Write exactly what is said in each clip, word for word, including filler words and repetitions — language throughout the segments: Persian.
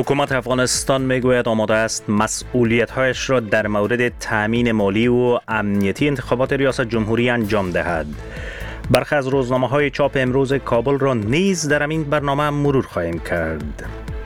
حکومت افغانستان میگوید آماده است مسئولیت‌هایش را در مورد تأمین مالی و امنیتی انتخابات ریاست جمهوری انجام دهد. برخی از روزنامه‌های چاپ امروز کابل را نیز در این برنامه مرور خواهیم کرد.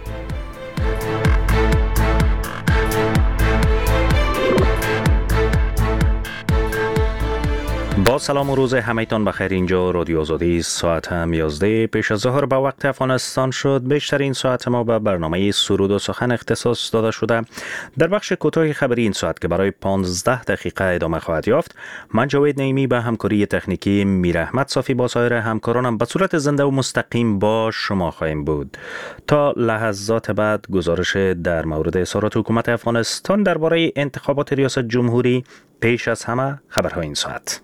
با سلام و روز همه‌تان بخیر. اینجا رادیو آزادی ساعت هم یازده پیش از ظهر به وقت افغانستان شد. بیشترین ساعت ما به برنامه سرود و سخن اختصاص داده شده. در بخش کوتاه خبری این ساعت که برای پانزده دقیقه ادامه خواهد یافت، من جاوید نعیمی به همکاری تکنیکی میر احمد صافی با سایر همکارانم به صورت زنده و مستقیم با شما خواهیم بود. تا لحظات بعد گزارش در مورد اظهارات حکومت افغانستان درباره انتخابات ریاست جمهوری. پیش از همه خبرهای این ساعت.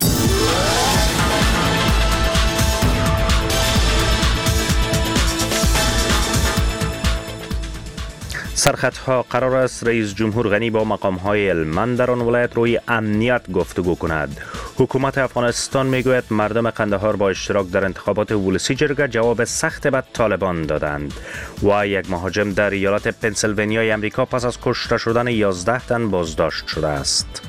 سرخطها قرار است رئیس جمهور غنی با مقام‌های هلمند در آن ولایت روی امنیت گفتگو کند. حکومت افغانستان میگوید مردم قندهار با اشتراک در انتخابات ولسی جرگه جواب سخت به طالبان دادند و یک مهاجم در ایالت پنسیلوانیای امریکا پس از کشته شدن یازده تن بازداشت شده است.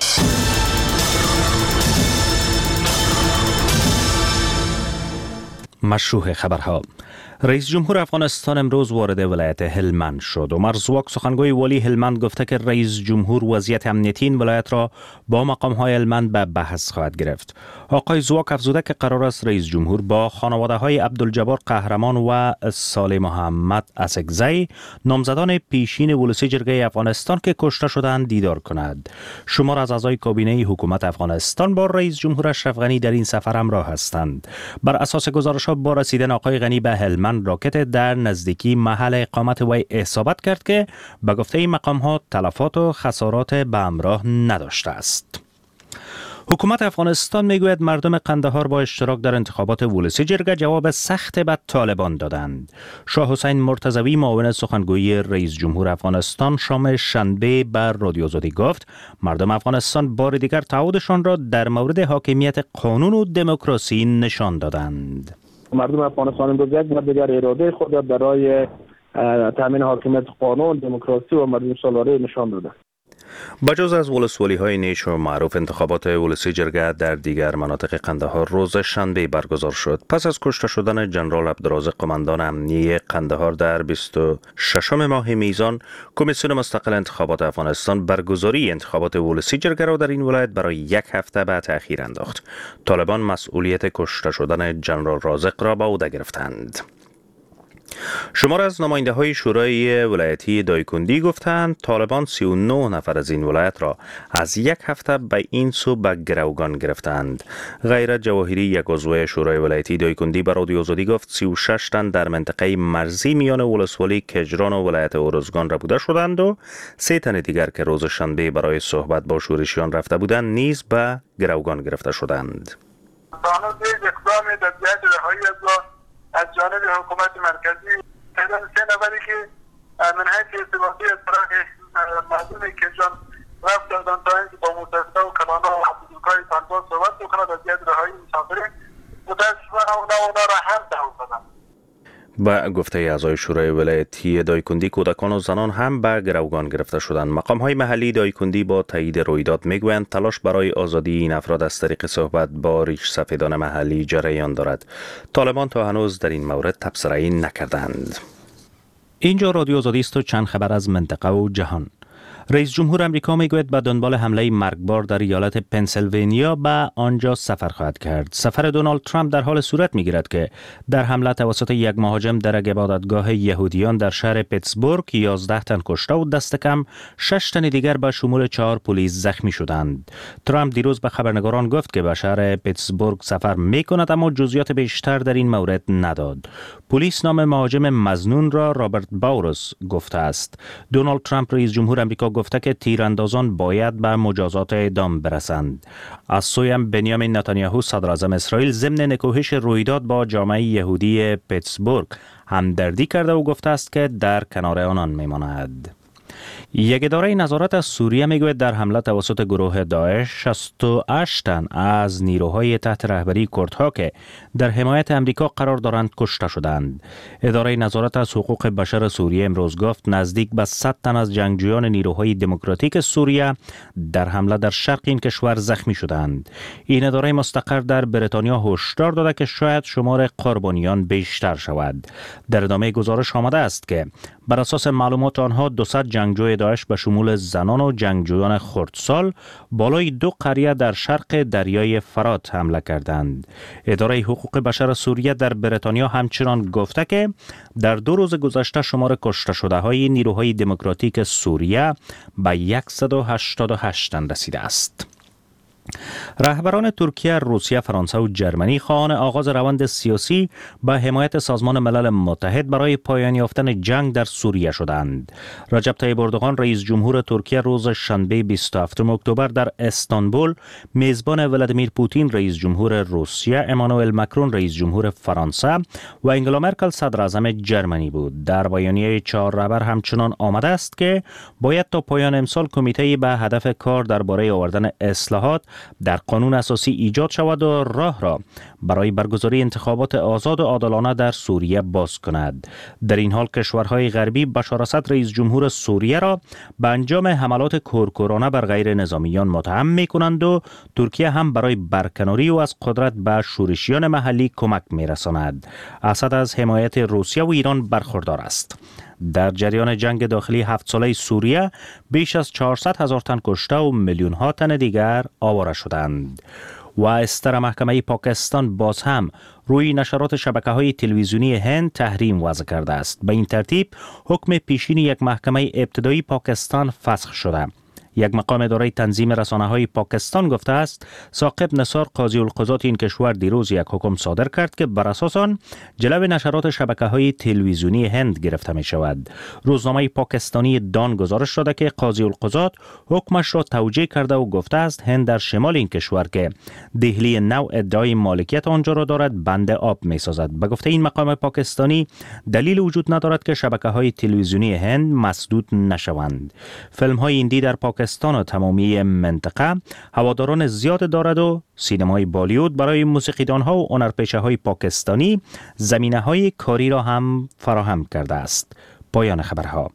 مشروع خبرها. رئیس جمهور افغانستان امروز وارد ولایت هلمند شد. عمر زواک سخنگوی والی هلمند گفته که رئیس جمهور وضعیت امنیتی این ولایت را با مقام‌های هلمند به بحث خواهد گرفت. آقای زواک افزوده که قرار است رئیس جمهور با خانواده‌های عبدالجبار قهرمان و صالح محمد اسکزی نامزدان پیشین ولسی جرگه افغانستان که کشته شدند دیدار کند. شمار از اعضای کابینه حکومت افغانستان با رئیس جمهور اشرف غنی در این سفر همراه هستند. بر اساس گزارش‌ها با رسیدن آقای غنی به هلمند راکت در نزدیکی محل اقامت وی اصابت کرد که به گفته این مقام‌ها تلفات و خسارات به همراه نداشته است. حکومت افغانستان میگوید مردم قندهار با اشتراک در انتخابات ولسی جرگه جواب سخت به طالبان دادند. شاه حسین مرتضوی معاون سخنگوی رئیس جمهور افغانستان شام شنبه بر رادیو آزادی گفت مردم افغانستان بار دیگر تعهدشان را در مورد حاکمیت قانون و دموکراسی نشان دادند. مردم افغانستان امروز یک بار دیگر اراده خود برای تامین حاکمیت قانون، دموکراسی و مردم سالاری نشان داده. بجز از ولسوالی های نیش و معروف، انتخابات ولسی جرگه در دیگر مناطق قندهار روز شنبه برگزار شد. پس از کشته شدن جنرال عبدالرازق قماندان امنیه قندهار در بیست و ششم ماه میزان، کمیسیون مستقل انتخابات افغانستان برگزاری انتخابات ولسی جرگه را در این ولایت برای یک هفته به تأخیر انداخت. طالبان مسئولیت کشته شدن جنرال رازق را به عهده گرفتند. شمار از نماینده های شورای ولایتی دایکندی گفتند طالبان سی و نه نفر از این ولایت را از یک هفته به این سو به گروگان گرفتند. غیرت جواهری، یک عضو شورای ولایتی دایکندی، به رادیو آزادی گفت سی و شش تن در منطقه مرزی میان ولسوالی کجران و ولایت ارزگان ربوده شدند و سه تن دیگر که روز شنبه برای صحبت با شورشیان رفته بودند نیز به گروگان گرفته شدند. از جانب حکومت مرکزی تعداد سه نفری که من حیث ارتباطی از طرف مردم کجان رفت دادن تا اینکه با متحده و کلانا و حدودکای طالبان صحبت بکنند از یاد رهایی مسافرین متاسفانه اونا اونا را هم دعوت دادن. با گفته اعضای شورای ولایتی دایکندی کودکان و زنان هم به گروگان گرفته شدند. مقام‌های محلی دایکندی با تایید رویداد میگویند تلاش برای آزادی این افراد از طریق صحبت با ریش سفیدان محلی جریان دارد. طالبان تا هنوز در این مورد تبصره‌ای نکردند. اینجا رادیو آزادی است و چند خبر از منطقه و جهان. رئیس جمهور امریکا میگوید به دنبال حمله مرگبار در ایالت پنسیلوانیا به آنجا سفر خواهد کرد. سفر دونالد ترامپ در حال صورت میگیرد که در حمله توسط یک مهاجم در یک عبادتگاه یهودیان در شهر پیتسبورگ یازده تن کشته و دست کم شش تن دیگر به شمول چهار پلیس زخمی شدند. ترامپ دیروز به خبرنگاران گفت که به شهر پیتسبورگ سفر میکند اما جزئیات بیشتر در این مورد نداد. پلیس نام مهاجم مظنون را رابرت باورس گفته است. دونالد ترامپ رئیس جمهور امریکا گفته که تیراندازان باید به مجازات اعدام برسند. از سوی بنیامین نتانیاهو صدر اعظم اسرائیل ضمن نکوهش رویداد با جامعه یهودی پیتسبورگ همدردی کرده و گفته است که در کنار آنان میماند. یک اداره نظارت از سوریه میگوید در حمله توسط گروه داعش شصت و هشت تن از نیروهای تحت رهبری کردها که در حمایت امریکا قرار دارند کشته شدند. اداره نظارت از حقوق بشر سوریه امروز گفت نزدیک به صد تن از جنگجویان نیروهای دموکراتیک سوریه در حمله در شرق این کشور زخمی شدند. این اداره مستقر در بریتانیا هشدار داده که شاید شمار قربانیان بیشتر شود. در ادامه گزارش آمده است که بر اساس معلومات آنها دوصد جنگجوی داعش به شمول زنان و جنگجویان خردسال بالای دو قریه در شرق دریای فرات حمله کردند. اداره حقوق بشر سوریه در بریتانیا همچنان گفته که در دو روز گذشته شمار کشته شده های نیروهای دموکراتیک سوریه به صد و هشتاد و هشت تن رسیده است. رهبران ترکیه، روسیه، فرانسه و جرمنی خواهان آغاز روند سیاسی با حمایت سازمان ملل متحد برای پایان یافتن جنگ در سوریه شدند. رجب طیب اردوغان رئیس جمهور ترکیه روز شنبه بیست و هفتم اکتبر در استانبول میزبان ولادیمیر پوتین رئیس جمهور روسیه، امانوئل مکرون رئیس جمهور فرانسه و انگلا مرکل صدر اعظم جرمنی بود. در بیانیه چهار رهبر همچنان آمده است که باید تا پایان امسال کمیته به هدف کار درباره آوردن اصلاحات در قانون اساسی ایجاد شود و راه را برای برگزاری انتخابات آزاد و عادلانه در سوریه باز کند. در این حال کشورهای غربی بشار اسد رئیس جمهور سوریه را به انجام حملات کورکورانه بر غیر نظامیان متهم می کنند و ترکیه هم برای برکناری و از قدرت به شورشیان محلی کمک می رساند. اسد از حمایت روسیه و ایران برخوردار است. در جریان جنگ داخلی هفت ساله سوریه بیش از چهارصد هزار تن کشته و میلیون ها تن دیگر آواره شدند. و استر محکمه پاکستان باز هم روی نشرات شبکه‌های تلویزیونی هند تحریم وضع کرده است. به این ترتیب حکم پیشین یک محکمه ابتدایی پاکستان فسخ شده. یک مقام اداره تنظیم رسانه‌های پاکستان گفته است ثاقب نثار قاضی القضات این کشور دیروز یک حکم صادر کرد که بر اساس آن جلوه نشرات شبکه‌های تلویزیونی هند گرفته می شود. روزنامه پاکستانی دان گزارش داده که قاضی القضات حکمش را توجیه کرده و گفته است هند در شمال این کشور که دهلی نو ادعای مالکیت آنجا را دارد بند آب می سازد. به گفته این مقام پاکستانی دلیل وجود ندارد که شبکه‌های تلویزیونی هند مسدود نشوند. فیلم‌های هندی در پاکستان پاکستان و تمامی منطقه هواداران زیاد دارد و سینمای بالیوود برای موسیقیدانها و هنرپیشه‌های پاکستانی زمینه‌های کاری را هم فراهم کرده است. پایان خبرها.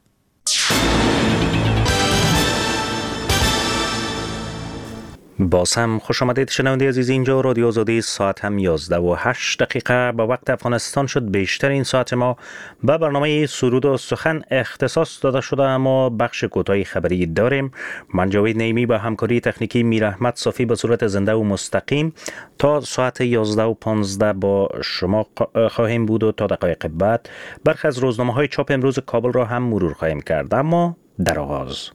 باز هم خوش آمدید شنونده عزیز، اینجا رادیو آزادی، ساعت هم یازده و هشت دقیقه به وقت افغانستان شد. بیشتر این ساعت ما به برنامه سرود و سخن اختصاص داده شده، اما بخش کوتاه خبری داریم. من جاوید نعیمی با همکاری تکنیکی میر احمد صافی به صورت زنده و مستقیم تا ساعت یازده و پانزده با شما خواهیم بود و تا دقایق بعد برخی از روزنامه‌های چاپ امروز کابل را هم مرور خواهیم کرد. اما در آغاز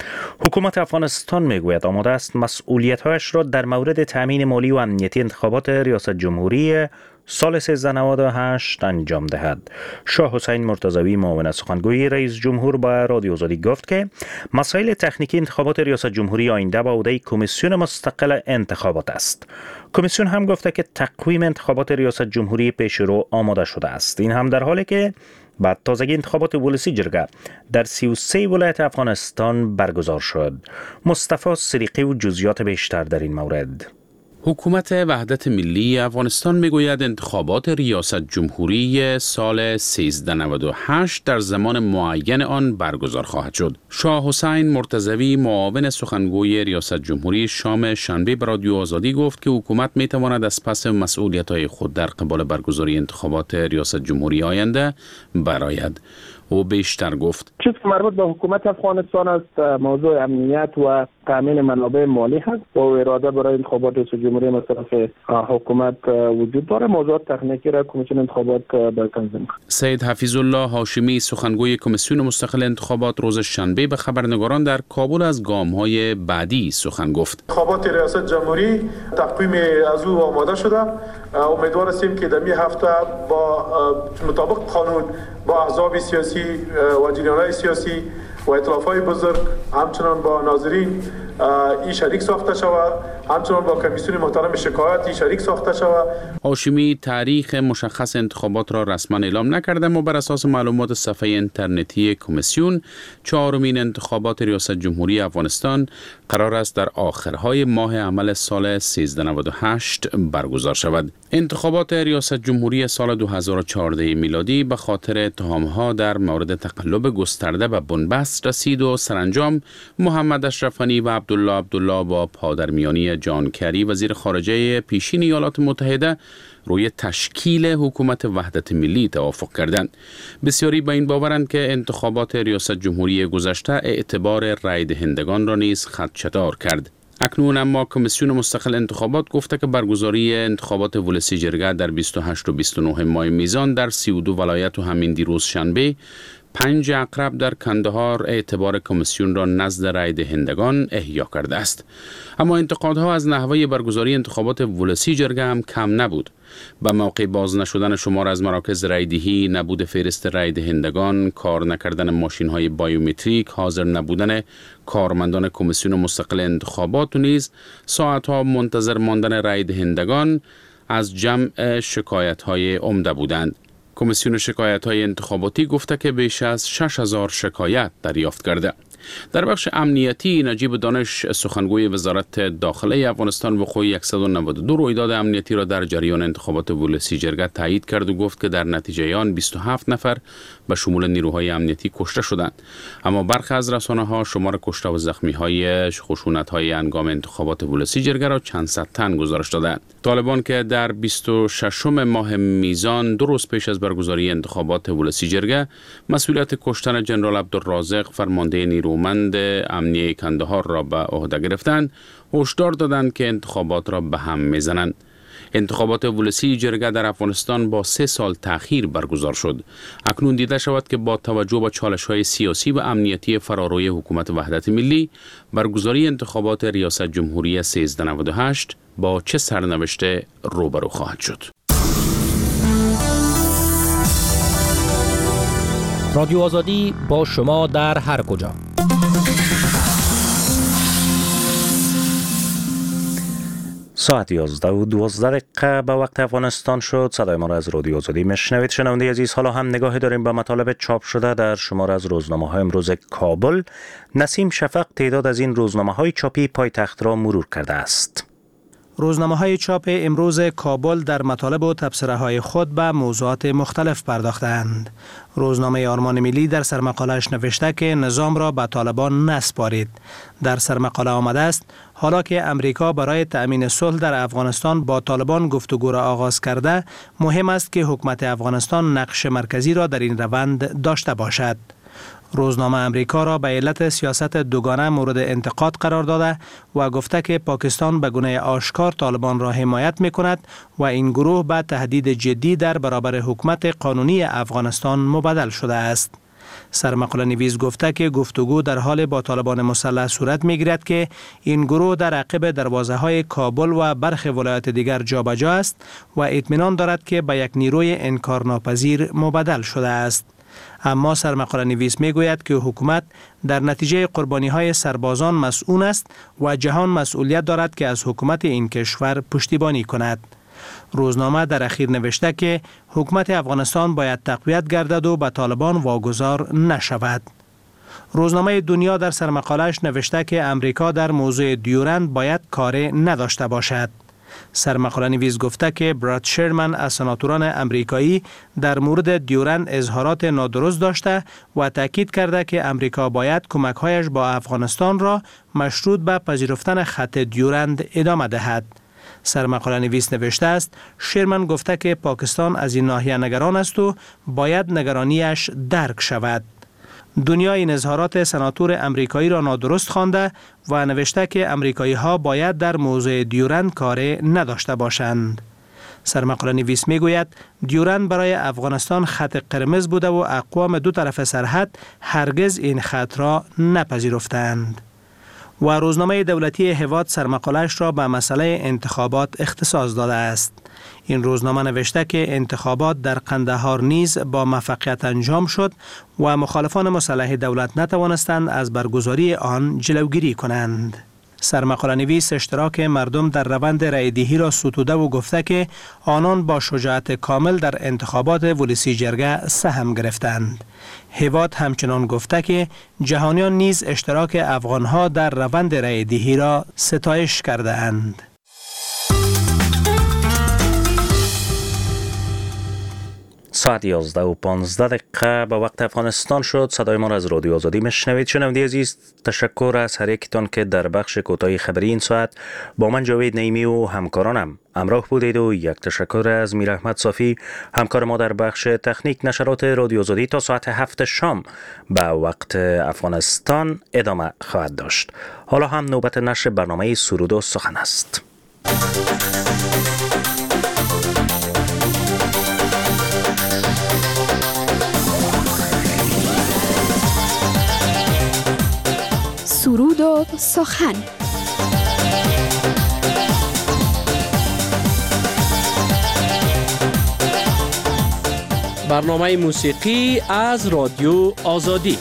حکومت افغانستان میگوید آماده است مسئولیت‌هایش را در مورد تأمین مالی و امنیتی انتخابات ریاست جمهوری سال سیزده نود و هشت انجام دهد. شاه حسین مرتضوی معاون سخنگوی رئیس جمهور با رادیو آزادی گفت که مسائل تکنیکی انتخابات ریاست جمهوری آینده به عهده کمیسیون مستقل انتخابات است. کمیسیون هم گفته که تقویم انتخابات ریاست جمهوری پیشرو آماده شده است. این هم در حالی که بعد تازگی انتخابات ولسی جرگه در سی و سه ولایت افغانستان برگزار شد. مصطفی صدیقی و جزئیات بیشتر در این مورد. حکومت وحدت ملی افغانستان میگوید انتخابات ریاست جمهوری سال سیزده نود و هشت در زمان معین آن برگزار خواهد شد. شاه حسین مرتضوی معاون سخنگوی ریاست جمهوری شام شنبه به رادیو آزادی گفت که حکومت میتواند از پس مسئولیت‌های خود در قبال برگزاری انتخابات ریاست جمهوری آینده برآید. او بیشتر گفت چیزی که مربوط به حکومت افغانستان است موضوع امنیت و تامین منابع مالی هست و اراده برای انتخابات ریاست جمهوری از طرف حکومت وجود داره. موضوعات تکنیکی را کمیسیون انتخابات به تنظیم کرد. سید حفیظ الله هاشمی سخنگوی کمیسیون مستقل انتخابات روز شنبه به خبرنگاران در کابل از گام‌های بعدی سخن گفت. انتخابات ریاست جمهوری تقویم از او آماده شده. امیدوار هستیم که در این هفته با مطابق قانون با احزاب سیاسی و جریان‌های سیاسی و ائتلاف‌های بزرگ همچنان با ناظرین این شریک ساخته شود، همچنان با کمیسیون محترم شکایت این شریک ساخته شود. هاشمی تاریخ مشخص انتخابات را رسما اعلام نکرده، اما بر اساس معلومات صفحه اینترنتی کمیسیون چهارمین انتخابات ریاست جمهوری افغانستان قرار است در آخرهای ماه عمل سال سیزده نود و هشت برگزار شود. انتخابات ریاست جمهوری سال دو هزار و چهارده میلادی به خاطر اتهام‌ها در مورد تقلب گسترده به بنبست رسید و سرانجام محمد اشرف غنی و عبدالله عبدالله با پادرمیانی جان کری وزیر خارجه پیشین ایالات متحده روی تشکیل حکومت وحدت ملی توافق کردند. بسیاری به این باورند که انتخابات ریاست جمهوری گذشته اعتبار رای دهندگان را نیز خدشه‌دار کرد. اکنون اما کمیسیون مستقل انتخابات گفته که برگزاری انتخابات ولسی جرگه در بیست و هشت و بیست و نه ماه میزان در سی و دو ولایت و همین دیروز شنبه پنج عقرب در کندهار اعتبار کمیسیون را نزد رای دهندگان احیا کرده است. اما انتقادها از نحوه برگزاری انتخابات ولسی جرگه هم کم نبود. به موقع باز نشدن شمار از مراکز رایدهی، نبود فهرست رای دهندگان، کار نکردن ماشین های بایومتریک، حاضر نبودن کارمندان کمیسیون مستقل انتخابات و نیز ساعت ها منتظر ماندن رای دهندگان از جمع شکایت های عمده بودند. کمیسیون شکایت های انتخاباتی گفته که بیش از شش هزار شکایت دریافت کرده. در بخش امنیتی، نجیب دانش سخنگوی وزارت داخله افغانستان وقوع صد و نود و دو رویداد امنیتی را در جریان انتخابات ولسی جرگه تایید کرد و گفت که در نتیجه آن بیست و هفت نفر به شمول نیروهای امنیتی کشته شدند. اما برخی از رسانه‌ها شمار کشته و زخمی‌های خشونت‌های هنگام انتخابات ولسی جرگه را چند صد تن گزارش دادند. طالبان که در بیست و ششم ماه میزان دو روز پیش از برگزاری انتخابات ولسی جرگه مسئولیت کشتن جنرال عبدالرازق فرمانده نیرومند امنیه کندهار را به عهده گرفتند، هشدار دادند که انتخابات را به هم میزنند. انتخابات ولسی جرگه در افغانستان با سه سال تأخیر برگزار شد. اکنون دیده شود که با توجه به چالش‌های سیاسی و امنیتی فراروی حکومت وحدت ملی، برگزاری انتخابات ریاست جمهوری سیزده نود و هشت با چه سرنوشت روبرو خواهد شد. رادیو آزادی با شما در هر کجا. ساعت یازده و دوازده دقیقه به وقت افغانستان شد. صدای ما را از رادیو آزادی میشنوید. شنونده عزیز، حالا هم نگاهی داریم به مطالب چاپ شده در شمار از روزنامه‌های امروز کابل. نسیم شفق تعداد از این روزنامه‌های چاپی پایتخت را مرور کرده است. روزنامه‌های چاپ امروز کابل در مطالب و تبصره‌های خود به موضوعات مختلف پرداختند. روزنامه آرمان ملی در سرمقاله‌اش نوشته که نظام را به طالبان نسپارید. در سرمقاله آمده است حالا که امریکا برای تأمین صلح در افغانستان با طالبان گفتگو را آغاز کرده، مهم است که حکومت افغانستان نقش مرکزی را در این روند داشته باشد. روزنامه امریکا را به علت سیاست دوگانه مورد انتقاد قرار داده و گفته که پاکستان به گونه آشکار طالبان را حمایت می کند و این گروه به تهدید جدی در برابر حکومت قانونی افغانستان مبدل شده است. سرمقاله نویس گفته که گفتگو در حال با طالبان مسلح صورت می گیرد که این گروه در عقب دروازه های کابل و برخی ولایات دیگر جابجا است و اطمینان دارد که به یک نیروی انکارناپذیر مبدل شده است. اما سرمقاله نویس می گوید که حکومت در نتیجه قربانی های سربازان مسئول است و جهان مسئولیت دارد که از حکومت این کشور پشتیبانی کند. روزنامه در اخیر نوشته که حکومت افغانستان باید تقویت گردد و به طالبان واگذار نشود. روزنامه دنیا در سرمقاله‌اش نوشته که امریکا در موضوع دیورند باید کاری نداشته باشد. سرمقاله نویس گفته که براد شرمن از سناتوران امریکایی در مورد دیورند اظهارات نادرست داشته و تاکید کرده که امریکا باید کمک‌هایش با افغانستان را مشروط به پذیرفتن خط دیورند ادامه دهد. سرمقاله نویس نوشته است شرمن گفته که پاکستان از این ناحیه نگران است و باید نگرانیش درک شود. دنیا این اظهارات سناتور امریکایی را نادرست خوانده و نوشته که امریکایی ها باید در موضوع دیورند کاری نداشته باشند. سرمقاله نویس می گوید دیورند برای افغانستان خط قرمز بوده و اقوام دو طرف سرحد هرگز این خط را نپذیرفتند. و روزنامه دولتی هواد سرمقاله‌اش را به مسئله انتخابات اختصاص داده است. این روزنامه نوشته که انتخابات در قندهار نیز با موفقیت انجام شد و مخالفان مسلح دولت نتوانستند از برگزاری آن جلوگیری کنند. سرمقاله نویس اشتراک مردم در روند رأی‌دهی را ستوده و گفته که آنان با شجاعت کامل در انتخابات ولسی جرگه سهم گرفتند. هیواد همچنان گفته که جهانیان نیز اشتراک افغانها در روند رأی‌دهی را ستایش کرده اند. ساعت یازده و پانزده دقیقه به وقت افغانستان شد. صدای ما را از رادیو آزادی میشنوید. شنونده عزیز، تشکر از هر یکتان که در بخش کوتاه خبری این ساعت با من جاوید نعیمی و همکارانم همراه بودید و یک تشکر از میر احمد صافی همکار ما در بخش تکنیک. نشرات رادیو آزادی تا ساعت هفت شام به وقت افغانستان ادامه خواهد داشت. حالا هم نوبت نشر برنامه سرود و سخن است. سرود و سخن. برنامه موسیقی از رادیو آزادی.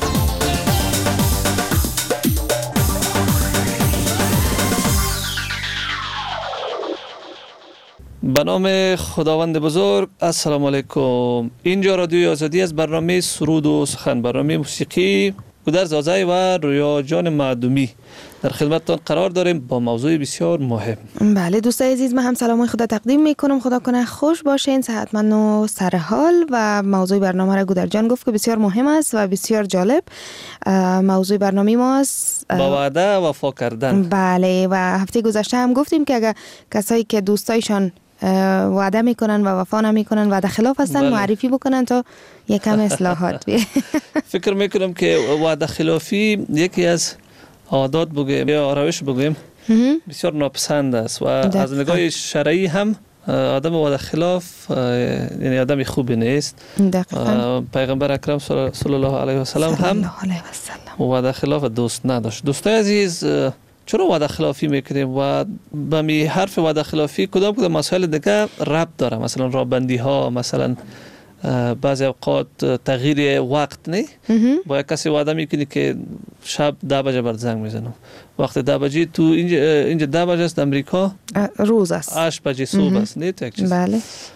به نام خداوند بزرگ. السلام علیکم. اینجا رادیو آزادی از برنامه سرود و سخن، برنامه موسیقی گودرز زازای و رویا جان معدومی در خدمتتان قرار داریم با موضوع بسیار مهم. بله دوستای عزیز، من هم سلام خدا تقدیم میکنم. خدا کنه خوش باشین، صحتمند و سرحال. و موضوع برنامه را گودرز جان گفت که بسیار مهم است و بسیار جالب. موضوع برنامه ماست با وعده وفا کردن. بله، و هفته گذشته هم گفتیم که اگر کسایی که دوستایشان وعده میکنن و وفا نمیکنن، وعده خلاف هستن، بله، معرفی بکنن تا یکم اصلاحات بیه. فکر میکنم که وعده خلافی یکی از عادات بگویم یا روش بگویم بسیار ناپسند است و از نگاه شرعی هم آدم وعده خلاف یعنی آدم خوبی نیست. دقیقاً پیغمبر اکرم صلی الله علیه و سلم هم وعده خلاف دوست نداشت. دوستای عزیز، چرا وعده خلافی میکنیم و به می حرف وعده خلافی کدام کدام مسائل دیگه ربط داره؟ مثلا رابندی ها، مثلا بعضی اوقات تغییر وقت، نه با یک کسی وعده میکنی که شب ده بجه بر زنگ میزنم، وقت ده بجه تو اینجا اینجا ده بجه است امریکا، روز است، هشت بجه صبح است، نه تو یک چیز. بله.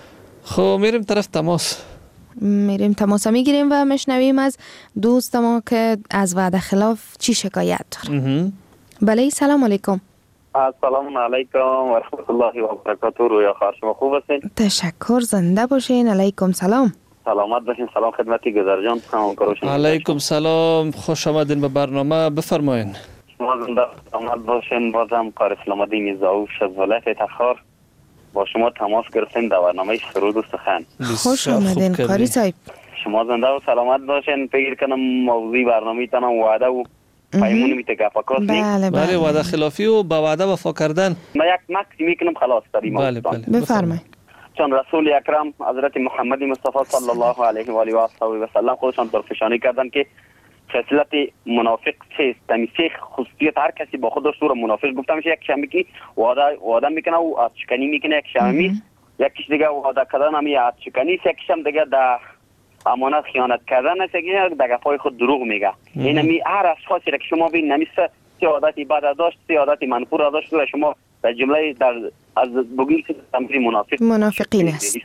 خب میریم طرف تماس میریم تماس میگیریم و میشنویم از دوست ما که از وعده خلاف چی شکایت داره. بله، سلام علیکم. السلام علیکم و رحمت الله و برکاته. رویا خواهر شما خوب هستین؟ تشکر، زنده باشین. علیکم سلام. سلامت باشین. سلام خدمتی گذر جان. علیکم سلام، خوش آمدین به برنامه، بفرمایین. شما زنده سلامت باشین. بازم قاری اسلام الدین زاوش از ولایت تخار با شما تماس گرفتیم در برنامه سرود و سخن. خوش آمدین قاری صاحب. شما زنده و سلامت باشین. فکر کنم موضوع برنامه تان وعده و پیمون میته گپاکاست. بله بله، وعده خلافی و با وعده وفا کردن. ما یک مکسی میکنم خلاص داریم. بله بله، بفرمایید. چون رسول اکرم حضرت محمد مصطفی صلی الله علیه و آله و صحبه و سلم خودشان درفشانی کردن که خصلت منافق چیست؟ تمیسه خصوصیت هر کسی با خودش رو منافق گفته میشه. یک شمی که وعده وعده میکنه و از شکنی میکنه، یک شمی یکیش دیگه وعده کردن هم از شکنی، یکیشم دیگه در امانت خیانت کردن است که در گپای خود دروغ میگه. این می هر اشخاصی که شما ببین نمیشه چه عادتی بد داشت، چه عادتی منفور داشت، و شما در جمله در از بگین که تمثیل منافق منافقین است.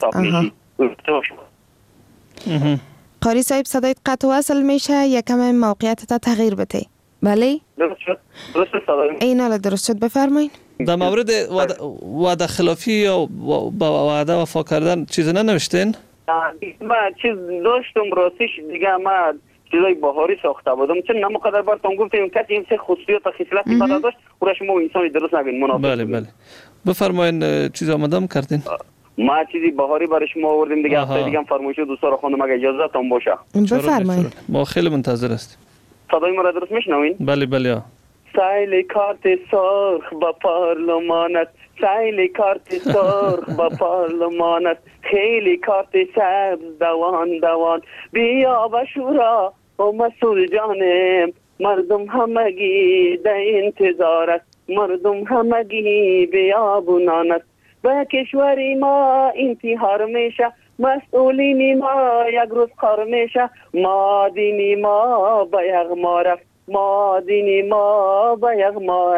قاری صاحب صدایت قطع و وصل میشه، یکم موقعیت تغییر بده. بله درست شد. درست شد صدای این حالا درست شد. بفرمایید. در مورد وعده خلافی یا با وعده وفا کردن چیزی ننوشتین؟ ما چیز داشتم راستش دیگه ما چیزای بهاری ساخته بودم، چون نمقدر براتون گفتم کسی این سه خصوصیات و خصلتی بد داشت او را شما انسانی درست نگین منافق. بله بله، بفرمایین. چیز آمدم کردین؟ ما چیزی بهاری برای شما آوردیم دیگه. هفته دیگه هم فرمایش دوستا را خواندم اگه اجازه تان باشه. بفرمایید. ما خیلی منتظر هستیم. صدای ما را درست میشنوین؟ بله بله. سایل کارت سرخ با پارلمانت، سایل کارت سرخ با پارلمانت، خیلی کارت سبز دوان دوان، بیا به شورا و مسئول جانم، مردم همگی در انتظار است، مردم همگی بیابونانت، به کشوری ما انتحار میشه، مسئولین ما یک روز خار میشه، ما دینی ما به یغما رفت، ما دینی ما به یغما رفت،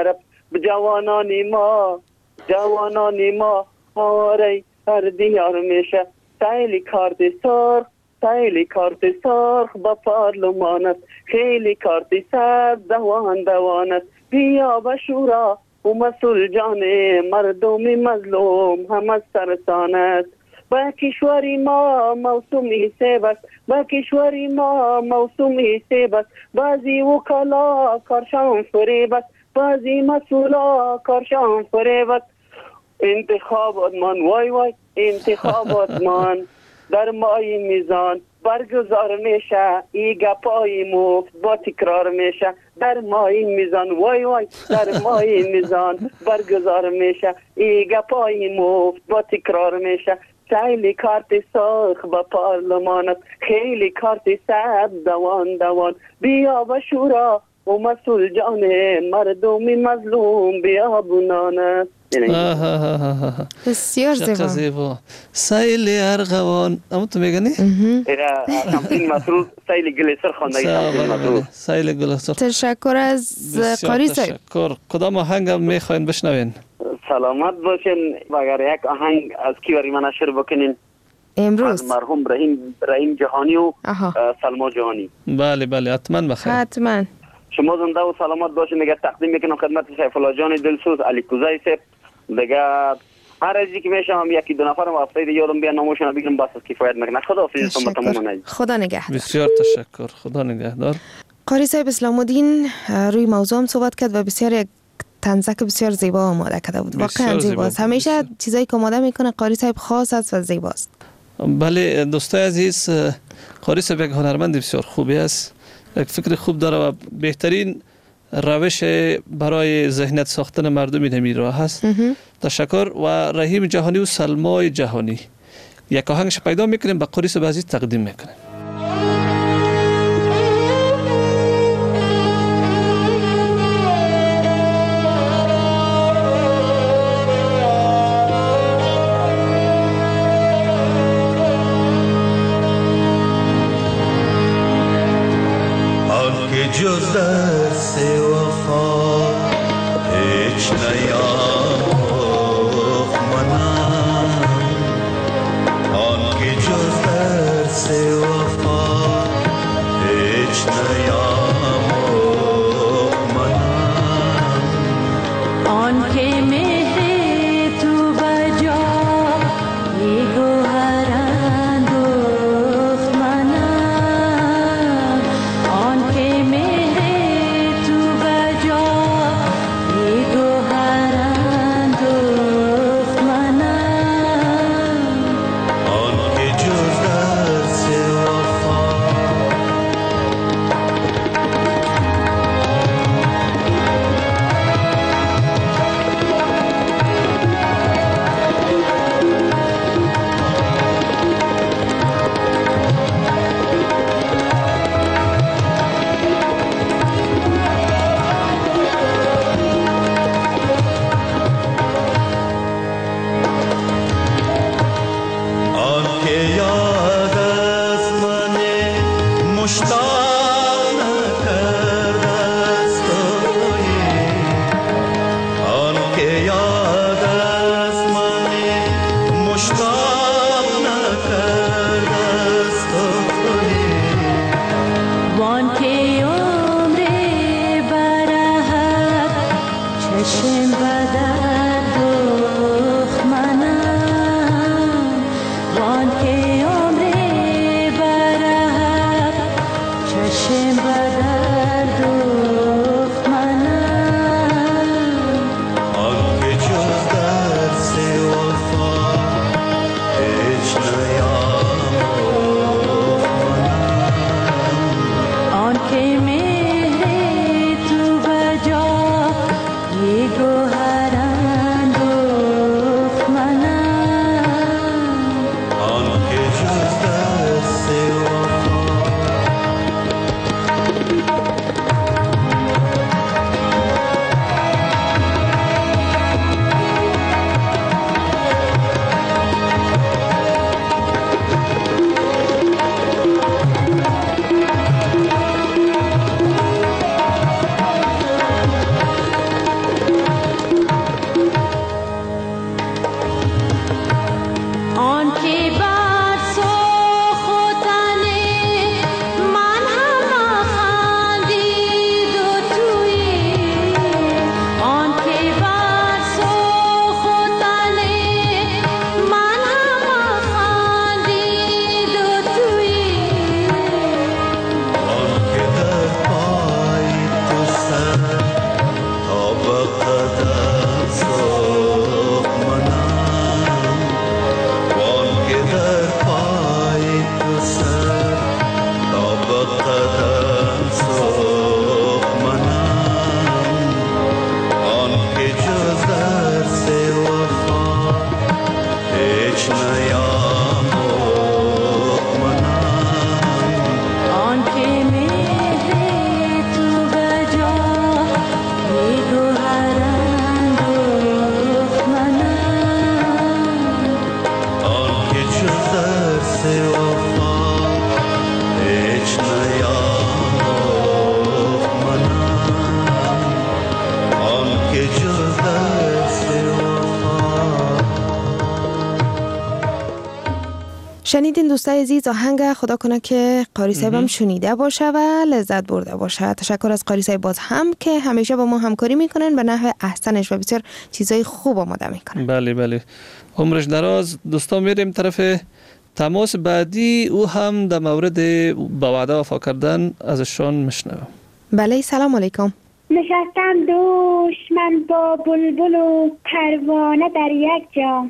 جوانانی ما جوانانی ما آره هر دیار میشه سیلی کارت سرخ سیلی کارت سرخ با پارلمانت خیلی کارت سبز دوان دوانت بیا به شورا و مسئول جان مردم مظلوم هم از سرسانت با کشوری ما موسومی سیب است با کشوری ما موسومی سیب است بعضی وکلا کارشان فریب است بعضی مسئولا کارشان فریب است انتخابات من وای وای انتخابات من در مای میزان برگزار میشه ای گپای مفت با تکرار میشه در مای میزان وای وای در مای میزان برگزار میشه ای گپای مفت با تکرار میشه خیلی کارت سرخ با پارلمانت خیلی کارت سبز دوان دوان بیا به شورا و مسئول جان مردم مظلوم بیا بنانت. بسیار زیبا. سیل ارغوان اما تو میگنی؟ ایرا کمپین مسرور سیل گلیسر خواندگی کمپین مسرور سیل گلیسر. تشکر از قاری صاحب. تشکر. کدام آهنگ میخواین بشنوین؟ سلامت باشین. اگر یک آهنگ از کیوری من نشر بکنین امروز از مرحوم رحیم رحیم جهانی و سلما جهانی. بله بله حتما بخیر. حتما. شما زنده و سلامت باشین. دیگه تقدیم میکنم خدمت سیف الله جان دلسوز علی کوزای صاحب. دیگه هر ازی که میشم یکی دو نفرم واسه یادم بیان ناموشون بگیرم بس از کفایت میکنه. خدا حافظتون به تمام نهید. خدا نگهدار. بسیار تشکر. خدا نگهدار. قاری صاحب اسلام الدین روی موضوع هم صحبت کرد و بسیار یک تنزک بسیار زیبا آماده کرده بود. واقعا زیباست. همیشه چیزایی که آماده میکنه قاری صاحب خاص است و زیباست. بله دوستای عزیز، قاری صاحب یک هنرمند بسیار خوبی است. یک فکر خوب داره و بهترین روش برای ذهنیت ساختن مردم این راه هست. تشکر. و رحیم جهانی و سلمای جهانی یک آهنگش پیدا میکنیم به قاری صاحب عزیز تقدیم میکنیم. جز درس وفا هیچ نیاموخت منم آن که جز درس وفا هیچ نیاموخت منم آن که مهر تو بجا ای گوهر اندوخت منم آن که گوهرم شنیدین دوستای عزیز، آهنگ خدا کنه که قاری صاحب هم شنیده باشه و لذت برده باشه. تشکر از قاری صاحب باز هم که همیشه با ما همکاری میکنن به نحو احسنش و بسیار چیزای خوب آماده میکنن. بله بله، عمرش دراز. دوستان میریم طرف تماس بعدی، او هم در مورد با وعده وفا کردن ازشان میشنوم. بله، سلام علیکم. نشستم دوش من با بلبل و پروانه در یک جا.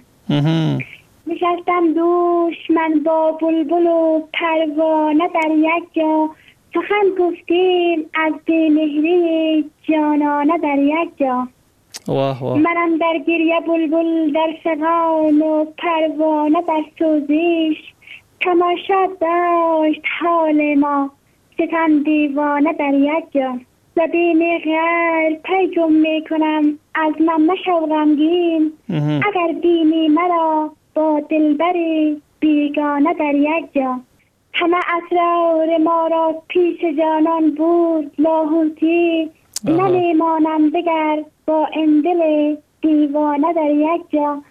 نشستم دوش من با بلبل و پروانه در یک جا، سخن گفتیم از بینهری جانانه در یک جا. واه واه. منم در گریه بلبل در فغان و پروانه در سوزش، تماشا داشت حال ما ستم دیوانه در یک جا. زبین غیر پیجم میکنم از من مشو غمگین، اگر بینی مرا با دلبری بیگانه در یک جا. همه اسرار ما را پیش جانان بود لاهوتی، نمیمانم دگر با این دل دیوانه در یک جا.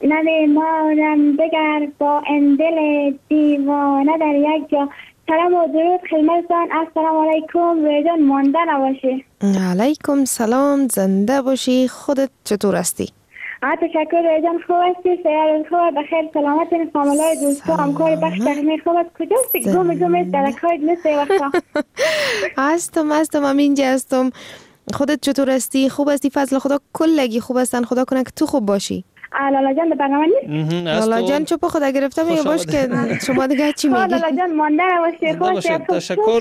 نمیمانم دگر با این دل دیوانه در یک جا. سلام و درود خدمتتان. السلام علیکم. ویدان مانده نباشی. علیکم سلام، زنده باشی. خودت چطور هستی؟ تشکر ویدان، خوب هستی؟ سیار خوب، بخیر سلامت. فامیلای دوستا همکار بخش تخمی خوبت کجاستی؟ گم گم است درکاید نیستی وقتا. هستم هستم هم اینجا هستم. خودت چطور هستی؟ خوب هستی؟ فضل خدا کلگی خوب هستن. خدا کنه که تو خوب باشی. لالا جان در برنامه نیست؟ لالا جان چوب خدا گرفته میگه باش که شما دیگه چی میگی؟ لالا جان مانده نباشی. خوب تشکر.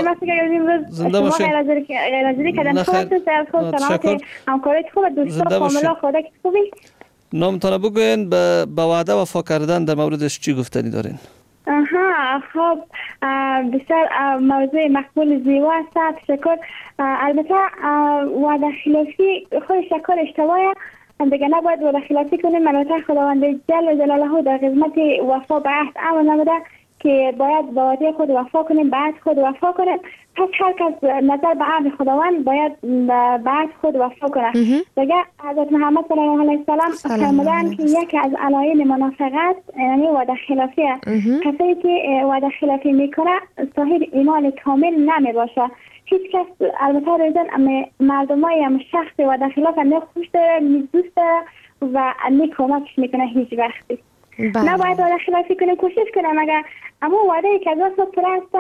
زنده باشید. شما غیر از کردن خوب هستید. خوب سلامت. همکاریت خوب. دوستا فامیلا خدا که خوبی. نامتان بگوین به وعده وفا کردن در موردش چی گفتنی دارین؟ آها خب بسیار موضوع مقبول زیبا است. تشکر. البته وعده خلافی خود شکر اشتباهه دیگه، نباید وعده خلافی کنیم. البته خداوند جل جلاله در خدمت وفا به عهد امر نموده که باید با وعده خود وفا کنیم، به عهد خود وفا کنیم. پس هر کس نظر به عهد خداوند باید به عهد خود وفا کنه. دیگه حضرت محمد صلی الله علیه و سلم فرمودن که یکی از علائم منافقت یعنی وعده خلافیه. کسی که وعده خلافی میکنه صاحب ایمان کامل نمی باشه. هیچ کس البته روزن اما مردمای هم شخص وعده خلاف نه خوش داره نه دوست داره و نه کمکش میکنه هیچ وقتی. نباید وعده خلافی کنیم، کوشش کنیم اگر اما وعده که از واسه پر است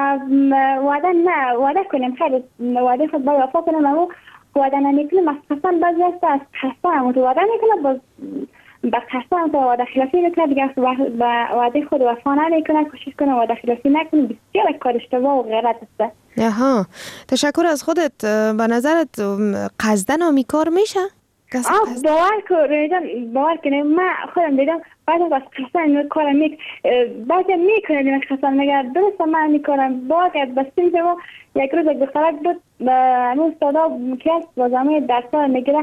وعده نه وعده کنیم، خیلی وعده خود باید وفا کنیم. اما وعده نمیکنیم از قسم بعضی است از قسم هم تو وعده میکنه باز به قسم تو وعده خلافی میکنه دیگه به وعده خود وفا نمیکنه. کوشش کنه وعده خلافی نکنیم، بسیار کار اشتباه و غلط است. آها تشکر از خودت. به نظرت قصدن آمیکار میشه؟ آه باور کن باور کنه من خودم دیدم بعد از قصدن کارم میک بعد میکنه دیگه قصدن مگر درست من میکنم باور کرد. بس اینکه یک روز یک دخترک بود همون استادا که با زمین درس‌ها میگیره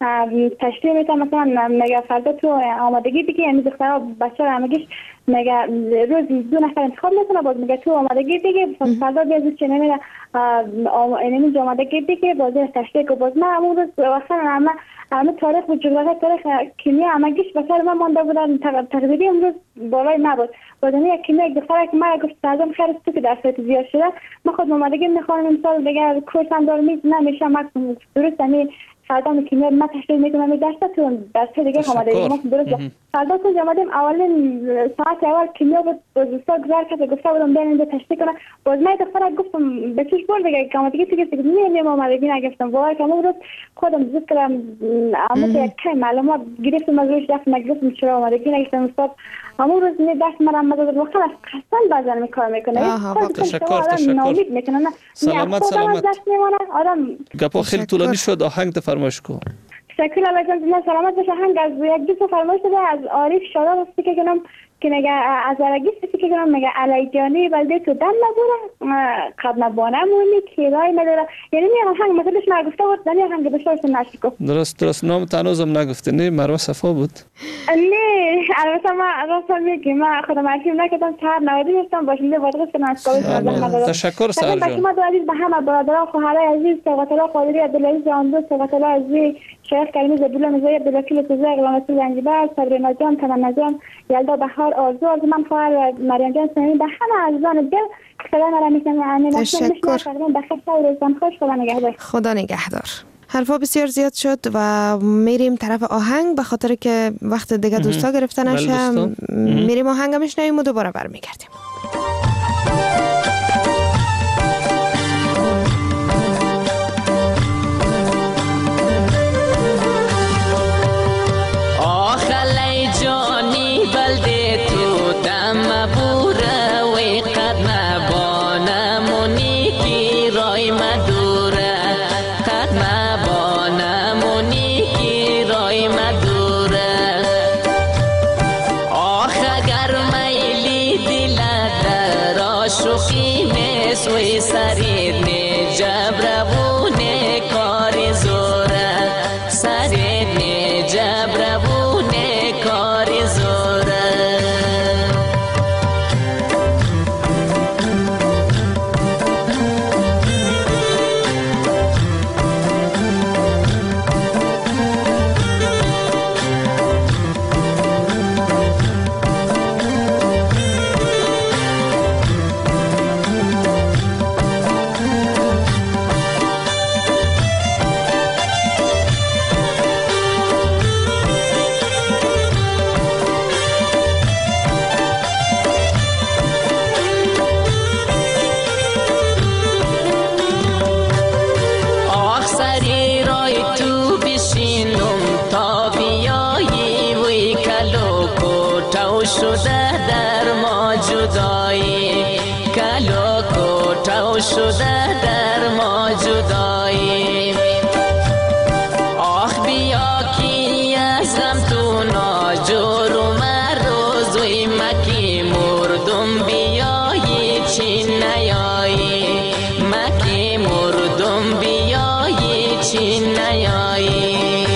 تشریح میتونم مثلا مگه فردا تو آمادگی بگی یعنی دخترها بچه ها همگیش مگه روز دو نفر انتخاب میکنه باز میگه تو آمادگی بگی فردا بیازید چه نمیده اینمی آمادگی بگی باز تشریح که باز من همون روز وقتا همه همه تاریخ و جغرافی تاریخ کیمیا همگیش بسر من مانده بودن تقریبی امروز بالای نبود. باز یک کیمیا یک دختره که من گفت سازم خیلی تو که درست زیاد شده من خود آمادگی میخوام امسال دیگه کورس هم دارم نمیشه من درست همین فردا کیمیا ما تشریح میکنم درستون درس دیگه آمادگی ما درست فردا تو آمدیم اولین ساعت اول کیمیا بود دوستا گذار کرد گفته بودم بریم اینجا تشریح کنم باز من دخترا گفتم به چش برد دیگه آمادگی تو گفت نه نه آمادگی نگفتم وای که امروز خودم زود کردم اما که کمی معلومات گرفتم از روش دست نگفتم چرا آمادگی نگفتم استاد همون روز نه دست مرا مدد وقت از قسم بازار میکار میکنه. تشکر تشکر. سلامت سلامت. آدم گپا خیلی طولانی شد، آهنگ فرمایش کن. تشکر الله جان. سلامت باشه. آهنگ از یک دو فرمایش شده از عارف شاداب است که کنم که نگه از عرگیست که کنم نگه علی جانی بلده تو دم نبوره قد نبانه مونی که رای نداره یعنی می آهنگ مثلش من گفته بود دنی آهنگ بشارش نشکو درست درست نام تنوزم نگفته نه مروه صفا بود نه البته ما راستم میگم ما خودم عارفیم نکردم چهار نودی هستم باشنده بادغست نشکو. تشکر سر جان. شما دو عزیز به همه برادران خواهرای عزیز سوقت الله قادری عبدالعزیز آندو سوقت الله عزیز شیخ کریمی زبیلا مزای عبدالوکیل سوزه اقلامتی زنجبر صبرینا جان تمنا جان یلدا بهار افتخار آرزو از من خواهر و مریم جان سنی به همه عزیزان دل خدا مرا میکنم. تشکر. خدا نگهدار. خدا نگهدار. حرفا بسیار زیاد شد و میریم طرف آهنگ به خاطر که وقت دیگه دوستا گرفته نشه. میریم آهنگ میشنویم و دوباره برمیگردیم. آخلی جانی بلده تو دم بوره وی قد مبانمونی کی رای مدوره قد مبانمونی کی رای مدوره آخ اگر میلی دل در آشوقی نسوی سرید نجبرونه کاری زوره سرید نجبرونه کاری زوره شده در ما جدایی کلو کوتاه شده در ما جدایی آخ بیا کی از غم تو ناجور و مروزوی مکی مردم بیایی چی نیایی مکی مردم بیایی چی نیایی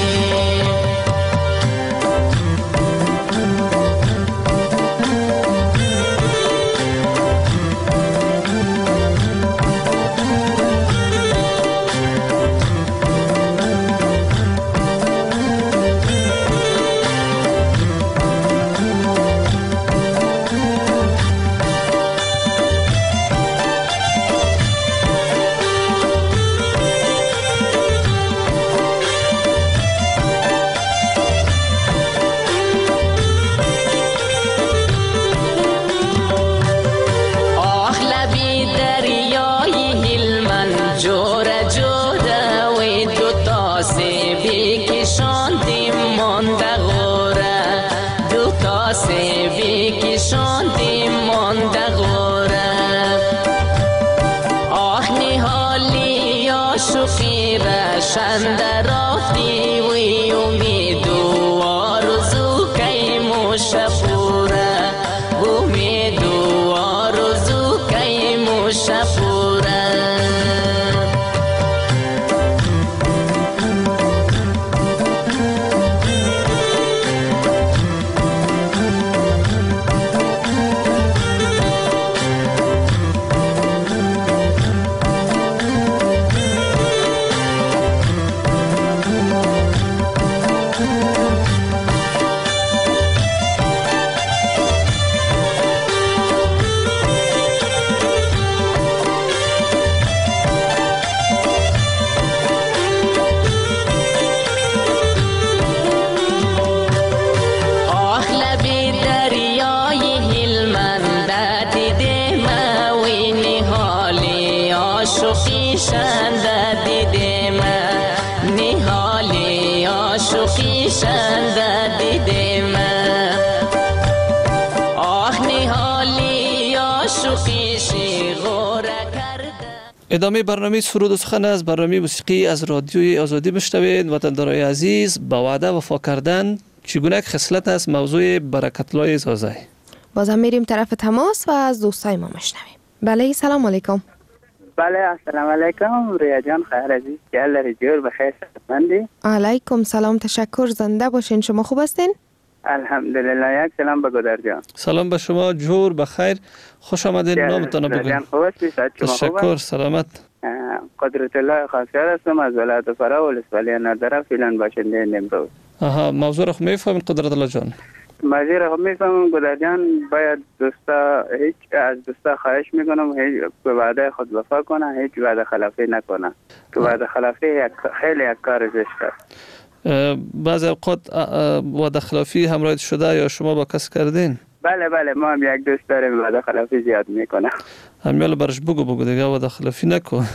شنده رافتی وی امید و آرزو کی مشپوره امید و آرزو کی مشپوره ادامه برنامه سرود و سخن از برنامه موسیقی از رادیوی آزادی میشنوید. وطندارای عزیز، با وعده وفا کردن چگونه خصلت است موضوع برکت الله زازای. بازم میریم طرف تماس و از دوستای ما میشنویم. بله سلام علیکم. بله السلام علیکم ریا جان، خیر عزیز، که الله جور بخیر صحتمندی. علیکم سلام، تشکر، زنده باشین. شما خوب هستین؟ الحمدلله. یک سلام به گودر جان. سلام به شما، جور بخیر، خوش آمدین. نامتون بگوین. تشکر، سلامت. قدرت الله خاصیار هستم از ولایت فرا و ولسوالی نردره، فعلا باشنده نمروز. آها، موضوع رو میفهمین قدرت الله جان؟ مزیر خب میفهمم گلر جان باید دوستا هیچ از دوستا خواهش میکنم هیچ به وعده خود وفا کنه، هیچ وعده خلافی نکنه که وعده خلافی یک خیلی یک کار زشت است. بعضی اوقات وعده خلافی همراه شده یا شما با کس کردین؟ بله بله ما هم یک دوست داریم وعده خلافی زیاد میکنه. همیال برش بگو بگو دیگه وعده خلافی نکن.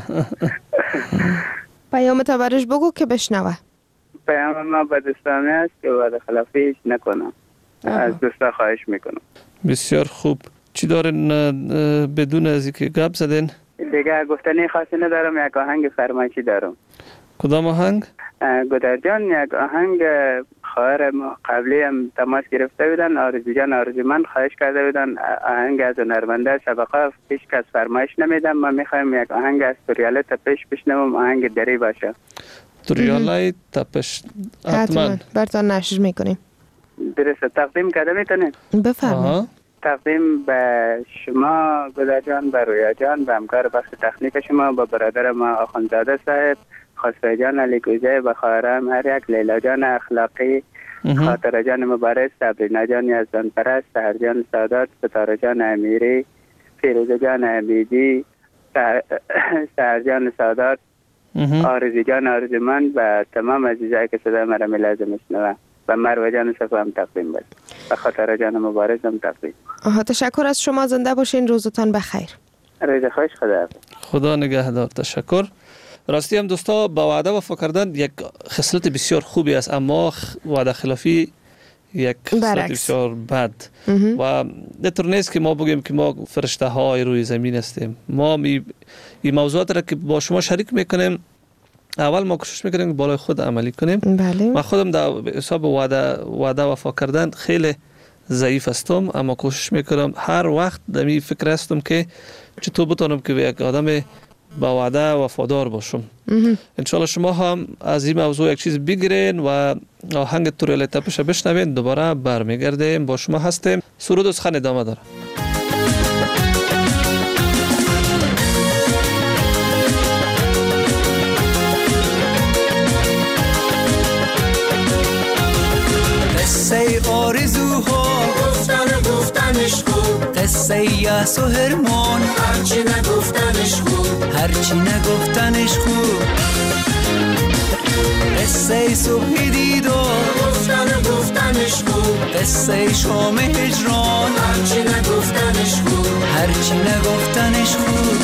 پیامت برش بگو که بشنوه. پیام ما به دوستانه است که وعده خلافی هیچ نکنم. از دوستا خواهش میکنم. بسیار خوب. چی دارین بدون از اینکه گپ زدین؟ دیگه گفتنی خاصی ندارم، یک آهنگ فرمایشی دارم. کدام آهنگ؟ گودر جان یک آهنگ خواهر ما قبلی هم تماس گرفته بودن، آرزو جان آرزو من خواهش کرده بودن آهنگ از هنرمنده سابقه پیش کس فرمایش نمیدم. ما میخوایم یک آهنگ از توریاله تپش بشنوم، آهنگ دری باشه. توریاله تپش حتما براتون نشر میکنیم. درسته تقدیم کرده میتونیم؟ بفرمایید. تقدیم به شما گودر جان، به رویا جان، به همکار بخش تکنیک شما، به برادر ما آخوندزاده صاحب، خسرو جان علی گوزه، به خواهرم هر یک، لیلا جان اخلاقی، خاطر جان مبارز، صبرینا جان یزدان پرست، سهر جان سادات، ستاره جان امیری، فیروزه جان امیدی، سهر جان سادات، آرزو جان آرزومند و تمام عزیزایی که صدای مرا میلازم میشنوند. و مروه جان صفا هم تقدیم بود. و خاطر جان مبارز هم تقدیم. آها تشکر از شما، زنده باشین، روزتان بخیر. روز خوش، خدا خدا نگهدار. تشکر. راستی هم دوستا با وعده وفا کردن یک خصلت بسیار خوبی است، اما وعده خلافی یک خصلت بسیار بد. و نطور نیست که ما بگیم که ما فرشته های روی زمین هستیم. ما می این موضوعات را که با شما شریک میکنیم، اول ما کوشش میکنیم که بالای خود عملی کنیم. بله. من خودم در حساب وعده وعده وفا کردن خیلی ضعیف هستم، اما کوشش میکنم هر وقت در این فکر هستم که چطور بتونم که یک آدم با وعده وفادار باشم. انشالله شما هم از این موضوع یک چیز بگیرین و آهنگ توریاله تپش بشنوین. دوباره برمیگردیم، با شما هستیم. سرود و سخن ادامه داره. قصه آرزوها گفتن گفتنش خوب، قصه یأس و هرمان هرچی نگفتنش خوب، هرچی نگفتنش خوب، قصه صبح دیدار گفتن گفتنش خوب، قصه شام هجران هرچی نگفتنش خوب، هرچی نگفتنش خوب.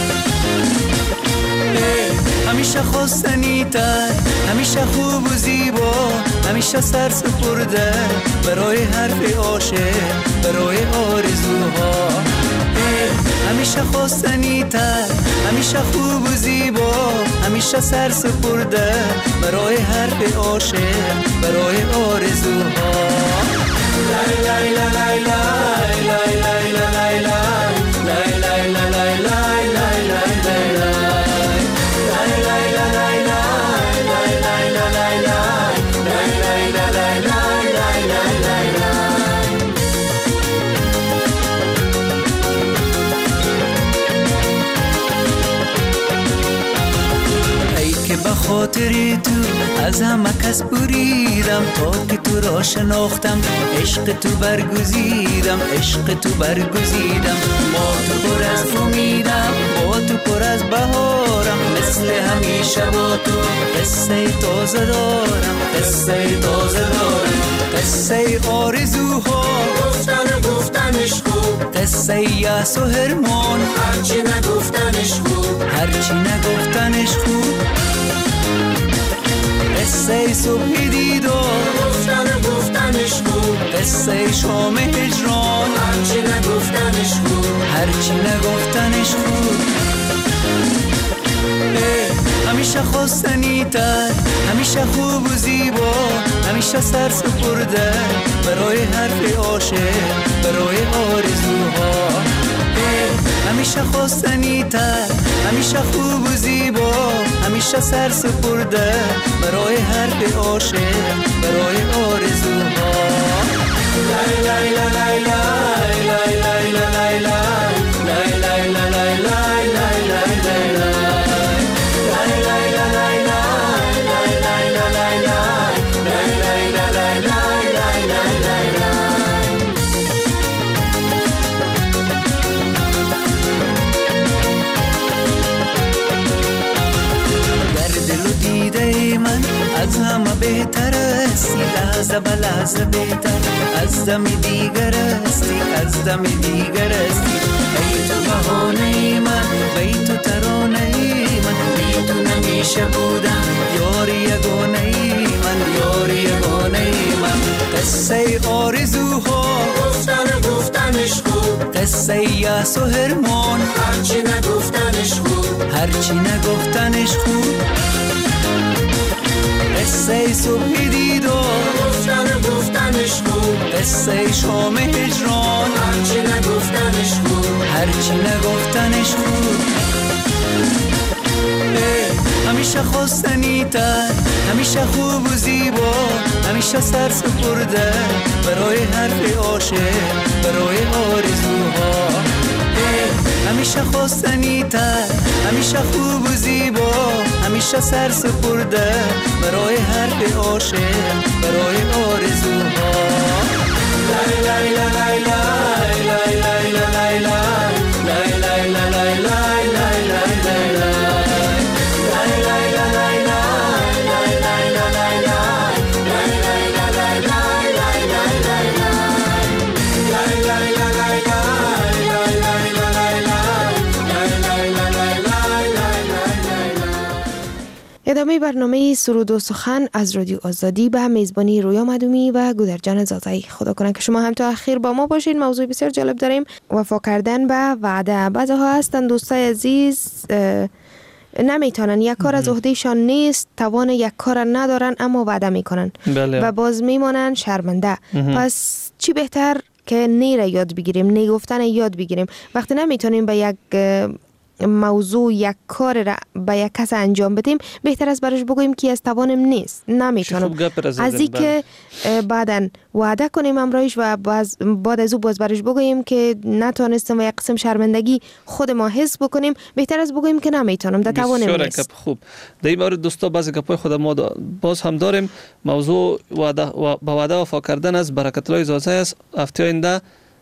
همیشه خواستنی تر، همیشه خوب و زیبا، همیشه سر سپرده برای حرف عاشق، برای آرزوها. همیشه خواستنی تر، همیشه خوب و زیبا، همیشه سر سپرده برای حرف عاشق، برای آرزوها. لای لای لای لای لای لای لای لای لای لای لای لای خاطری تو از همه کس بریدم، تا که تو را شناختم عشق تو برگزیدم، عشق تو برگزیدم. با تو پر از امیدم، با تو پر از بهارم، مثل همیشه با تو قصه تازه دارم، قصه تازه دارم. قصه آرزوها گفتن گفتنش خوب، قصه یأس و هرمان هرچی نگفتنش خوب، هرچی نگفتنش خوب، قصه صبح دیدار گفتن گفتنش خوب، قصه شام هجران هرچی نگفتنش خوب، هرچی نگفتنش خوب. همیشه خواستنی تر، همیشه خوب و زیبا، همیشه سر سپرده برای حرف عاشق، برای آرزوها. همیشه خواستنی تر، همیشه خوب و زیبا، همیشه سر سپرده برای حرف عاشق، برای آرزوها. لای لای لای لای لای لای لای لای لای لای لای لای la la la از همه بهتر هستی، لحظه به لحظه بهتر از دم دیگر هستی، از دم دیگر هستی. ای تو بهانه من، ای تو ترانه من، ای تو نمیشه بودم یاری یگانه من، یاری یگانه من. قصه آرزوها گفتن گفتنش خوب، قصه یأس و هرمان هرچی نگفتنش خوب، هرچی نگفتنش خوب. قصه صبح دیدار گفتن گفتنش خوب، قصه شام هجران هرچی نگفتنش خوب، هرچی نگفتنش خوب. همیشه خواستنی تر، همیشه خوب و زیبا، همیشه سر سپرده برای حرف عاشق، برای آرزوها. همیشه خواستنی تر، همیشه خوب و زیبا، همیشه سر سپرده برای حرف عاشق، برای آرزوها. لای لای لای لای لای لای لای لای لای لای لای لای لای لای لای. ادامه برنامه سرود و سخن از رادیو آزادی به میزبانی رویا مدومی و گودرجان زازایی. خدا کنه که شما هم تا اخیر با ما باشین. موضوع بسیار جالب داریم، وفا کردن به وعده. بعضی‌ها هستن دوستای عزیز نمیتونن، یک کار از عهدهشان نیست، توان یک کار ندارن اما وعده میکنن بله. و باز میمونن شرمنده. پس چی بهتر که نیره یاد بگیریم، نی گفتن یاد بگیریم. وقتی نمیتونیم به یک موضوع یک کار را به یک کس انجام بدیم، بهتر است برش بگوییم که از توانم نیست، نمیتونم. از این که بعدن وعده کنیم امرایش و باز بعد از او باز برش بگوییم که نتونستم و یک قسم شرمندگی خود ما حس بکنیم، بهتر است بگوییم که نمیتونم، در توانم نیست. خوب. در این مورد دوستا بعضی گپای خود ما باز هم داریم. موضوع وعده و با وعده وفا کردن است. برکت الله زازه است. هفته آینده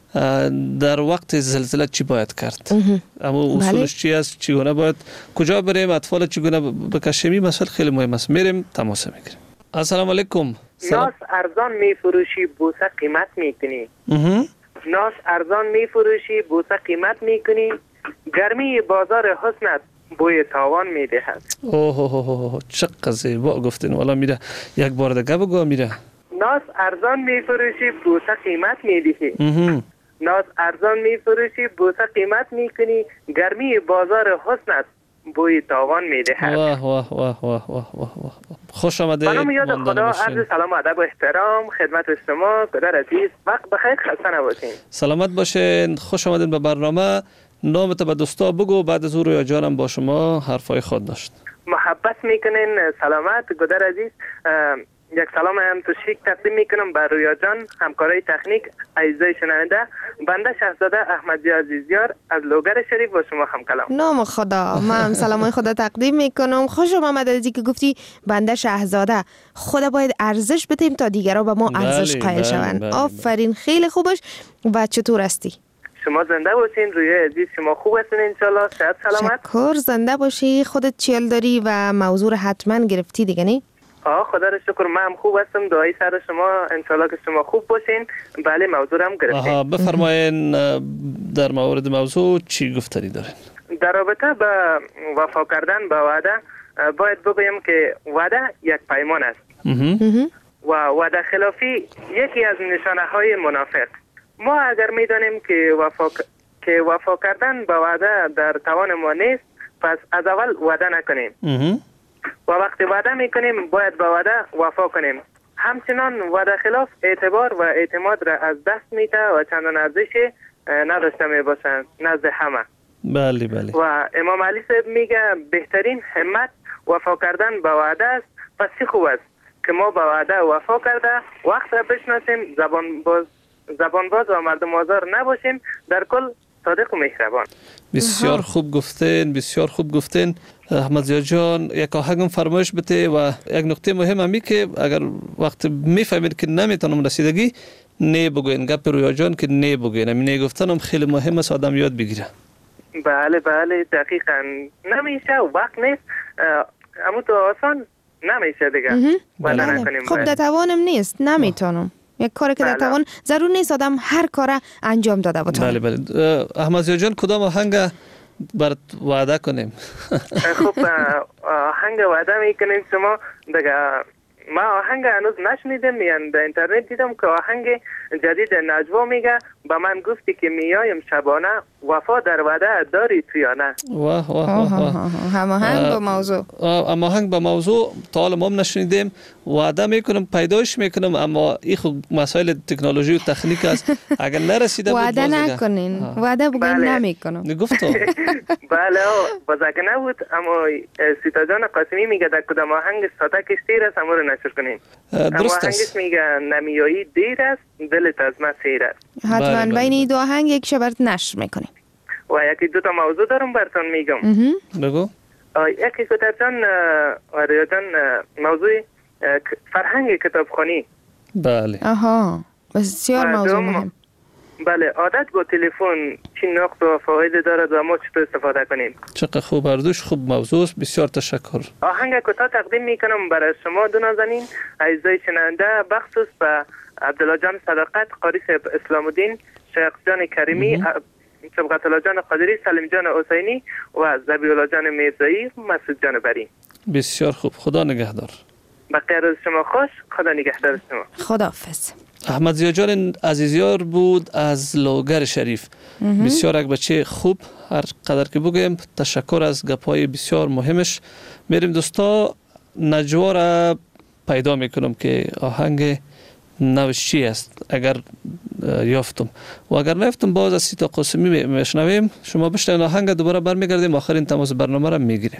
در وقت زلزله چی باید کرد؟ اما اصولش چی است؟ چگونه باید کجا بریم؟ اطفال چگونه بکشیم؟ مسئله خیلی مهم است. میریم تماس میگیریم. السلام علیکم. ناس ارزان میفروشی، بوسه قیمت میکنی. ناس ارزان میفروشی، بوسه قیمت میکنی. گرمی بازار حسنت بوی تاوان میدهد. اوه اوه اوه چقدر زیبا گفتین. والا میره یک بار دیگه بگو. میره ناس ارزان میفروشی، بوسه قیمت میدهی. ناز ارزان میفروشی، بوسه قیمت میکنی. گرمی بازار حسنت بوی تاوان میدهد. واه واه واه واه واه واه. خوش آمده. بنام یاد خدا، عرض سلام و ادب و احترام خدمت شما پدر عزیز. وقت بخیر، خسته نباشین. سلامت باشین. خوش آمدین به برنامه. نامت به دوستا بگو، بعد از او رویا جانم با شما حرفای خود داشت. محبت میکنین. سلامت گدر عزیز. یک سلام هم تشویق تقدیم میکنم بر رویا جان، همکارای تکنیک، عزیزای شنونده. بنده شهزاده احمدی عزیزیار از لوگر شریف با شما هم کلام. نام خدا. من سلامای خدا تقدیم میکنم. خوش آمد از اینکه گفتی بنده شهزاده. خدا باید ارزش بدیم تا دیگران به ما ارزش قائل شوند. آفرین، خیلی خوبش. و چطور هستی؟ شما زنده باشین. رویا عزیز شما خوب هستین انشالله؟ صحت سلامت؟ شکر. زنده باشی. خودت چیل داری و موضوع رو حتما گرفتی دیگه نه؟ آه خدا رو شکر، من هم خوب هستم. دعای سر شما انشالله که شما خوب باشین. بله موضوع هم گرفتیم. آها بفرمایین در مورد موضوع چی گفتنی دارین؟ در رابطه با وفا کردن با وعده باید بگویم که وعده یک پیمان است و وعده خلافی یکی از نشانه های منافق. ما اگر میدانیم که وفا که وفا کردن با وعده در توان ما نیست، پس از اول وعده نکنیم و وقتی وعده میکنیم باید با وعده وفا کنیم. همچنان وعده خلاف اعتبار و اعتماد را از دست میده و چندان ارزشی نداشته میباشند نزد همه. بله بله. و امام علی صاحب میگه بهترین همت وفا کردن با وعده است. پس چی خوب است که ما با وعده وفا کرده وقت را بشناسیم، زبان باز زبان باز و مردم آزار نباشیم، در کل صادق و مهربان. بسیار خوب گفتین، بسیار خوب گفتین. احمد زیا جان یک آهنگم فرمایش بده و یک نکته مهم همی که اگر وقت میفهمید که نمیتونم رسیدگی نه بگوین. گپ رویا جان که نه بگوین، همین نه گفتنم خیلی مهم است، آدم یاد بگیره. بله بله دقیقاً. نمیشه وقت نیست. اما تو آسان نمیشه دیگه وعده نکنیم. خب در توانم نیست، نمیتونم. یک کاری که در توان ضرور نیست آدم هر کار انجام داده بتونه. بله بله. احمد ضیا جان کدام آهنگ بر وعده کنیم؟ خب آهنگ وعده میکنیم شما دیگه. ما آهنگ هنوز نشنیدم، یعنی در اینترنت دیدم که آهنگ جدید نجوا میگه به من گفتی که میایم شبانه، وفا در وعده داری تو یا نه؟ واه واه واه. هماهنگ با موضوع. هماهنگ با موضوع تا حالا ما نشنیدیم. وعده میکنم پیداش میکنم، اما این خب مسائل تکنولوژی و تکنیک است. اگر نرسیده بود وعده نکنین، وعده بگیم نمیکنم. گفتم بله باز اگه نبود، اما سیتا جان قاسمی میگه در کدام آهنگ ساده کشتیر است امور نشر کنیم. اما آهنگش میگه نمیایی دیر است دلت از من سیر است. حتما بین این دو آهنگ یک شبرت نشر میکنیم. و یکی دو تا موضوع دارم براتون میگم. بگو. یکی کتاب جان آریا جان موضوع فرهنگ کتابخوانی. بله. آها بسیار موضوع مهم. بله عادت با تلفن چی نقص و فواید دارد و ما چطور استفاده کنیم؟ چقدر خوب اردوش، خوب موضوع. بسیار تشکر. آهنگ کوتاه تقدیم میکنم برای شما دو نازنین عزیزای شنونده، بخصوص به عبدالله جان صداقت، قاری صاحب اسلام الدین، شیخ جان کریمی، صبغت الله جان قادری، سلیم جان حسینی و ذبیح الله جان میرزایی، مسعود جان بری. بسیار خوب. خدا نگهدار. بقیه روز شما خوش. خدا نگهدار شما. خداحافظ. احمد ضیا جان عزیزیار بود از لوگر شریف. بسیار یک بچه خوب، هر قدر که بگویم. تشکر از گپای بسیار مهمش. میریم دوستا نجوا را پیدا میکنم که آهنگ نوش چی است. اگر یافتم و اگر نیافتم باز از سیتا قاسمی میشنویم. شما بشنوید آهنگ، دوباره برمیگردیم، آخرین تماس برنامه را میگیریم.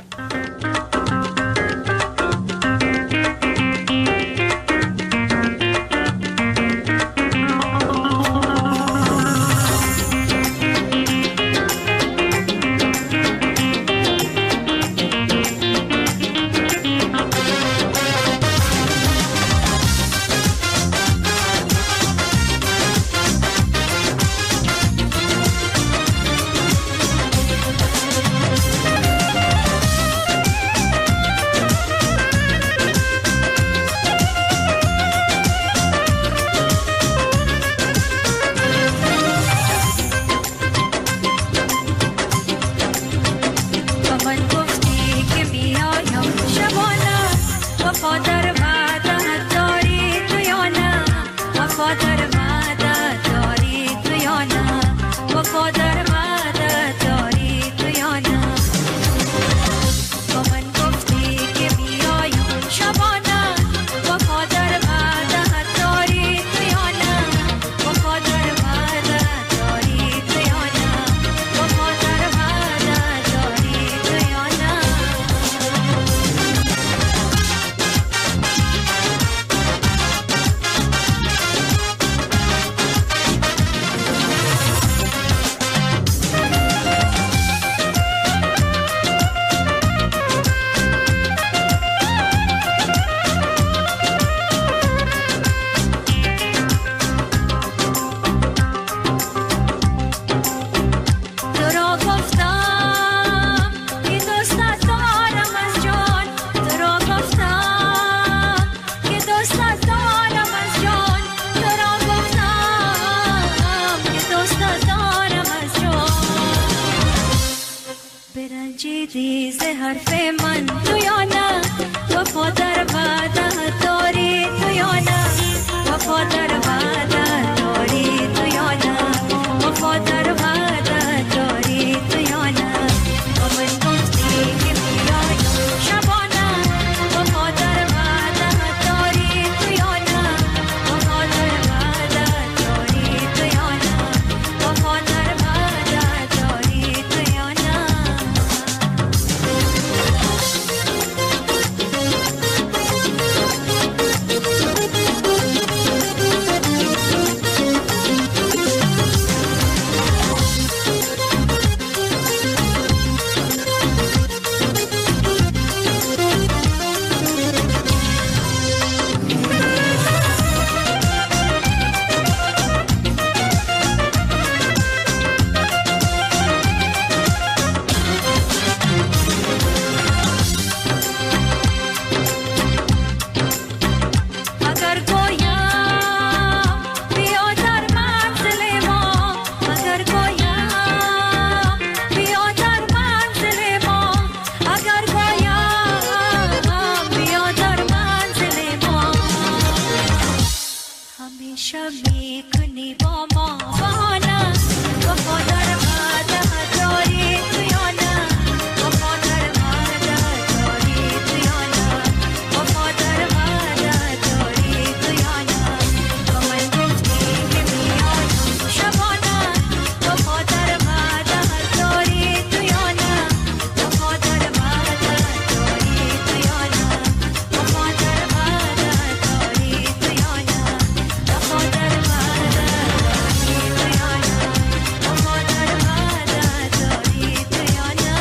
شب میکنی با ما بهانه وفادار وعده داری تو یا نه وفادار وعده داری تو یا نه وفادار وعده داری تو یا نه با من گفتی که میان شبانه وفادار وعده داری تو یا نه وفادار وعده داری تو یا نه وفادار وعده داری تو یا نه وفادار وعده داری تو یا نه وفادار وعده داری تو یا نه.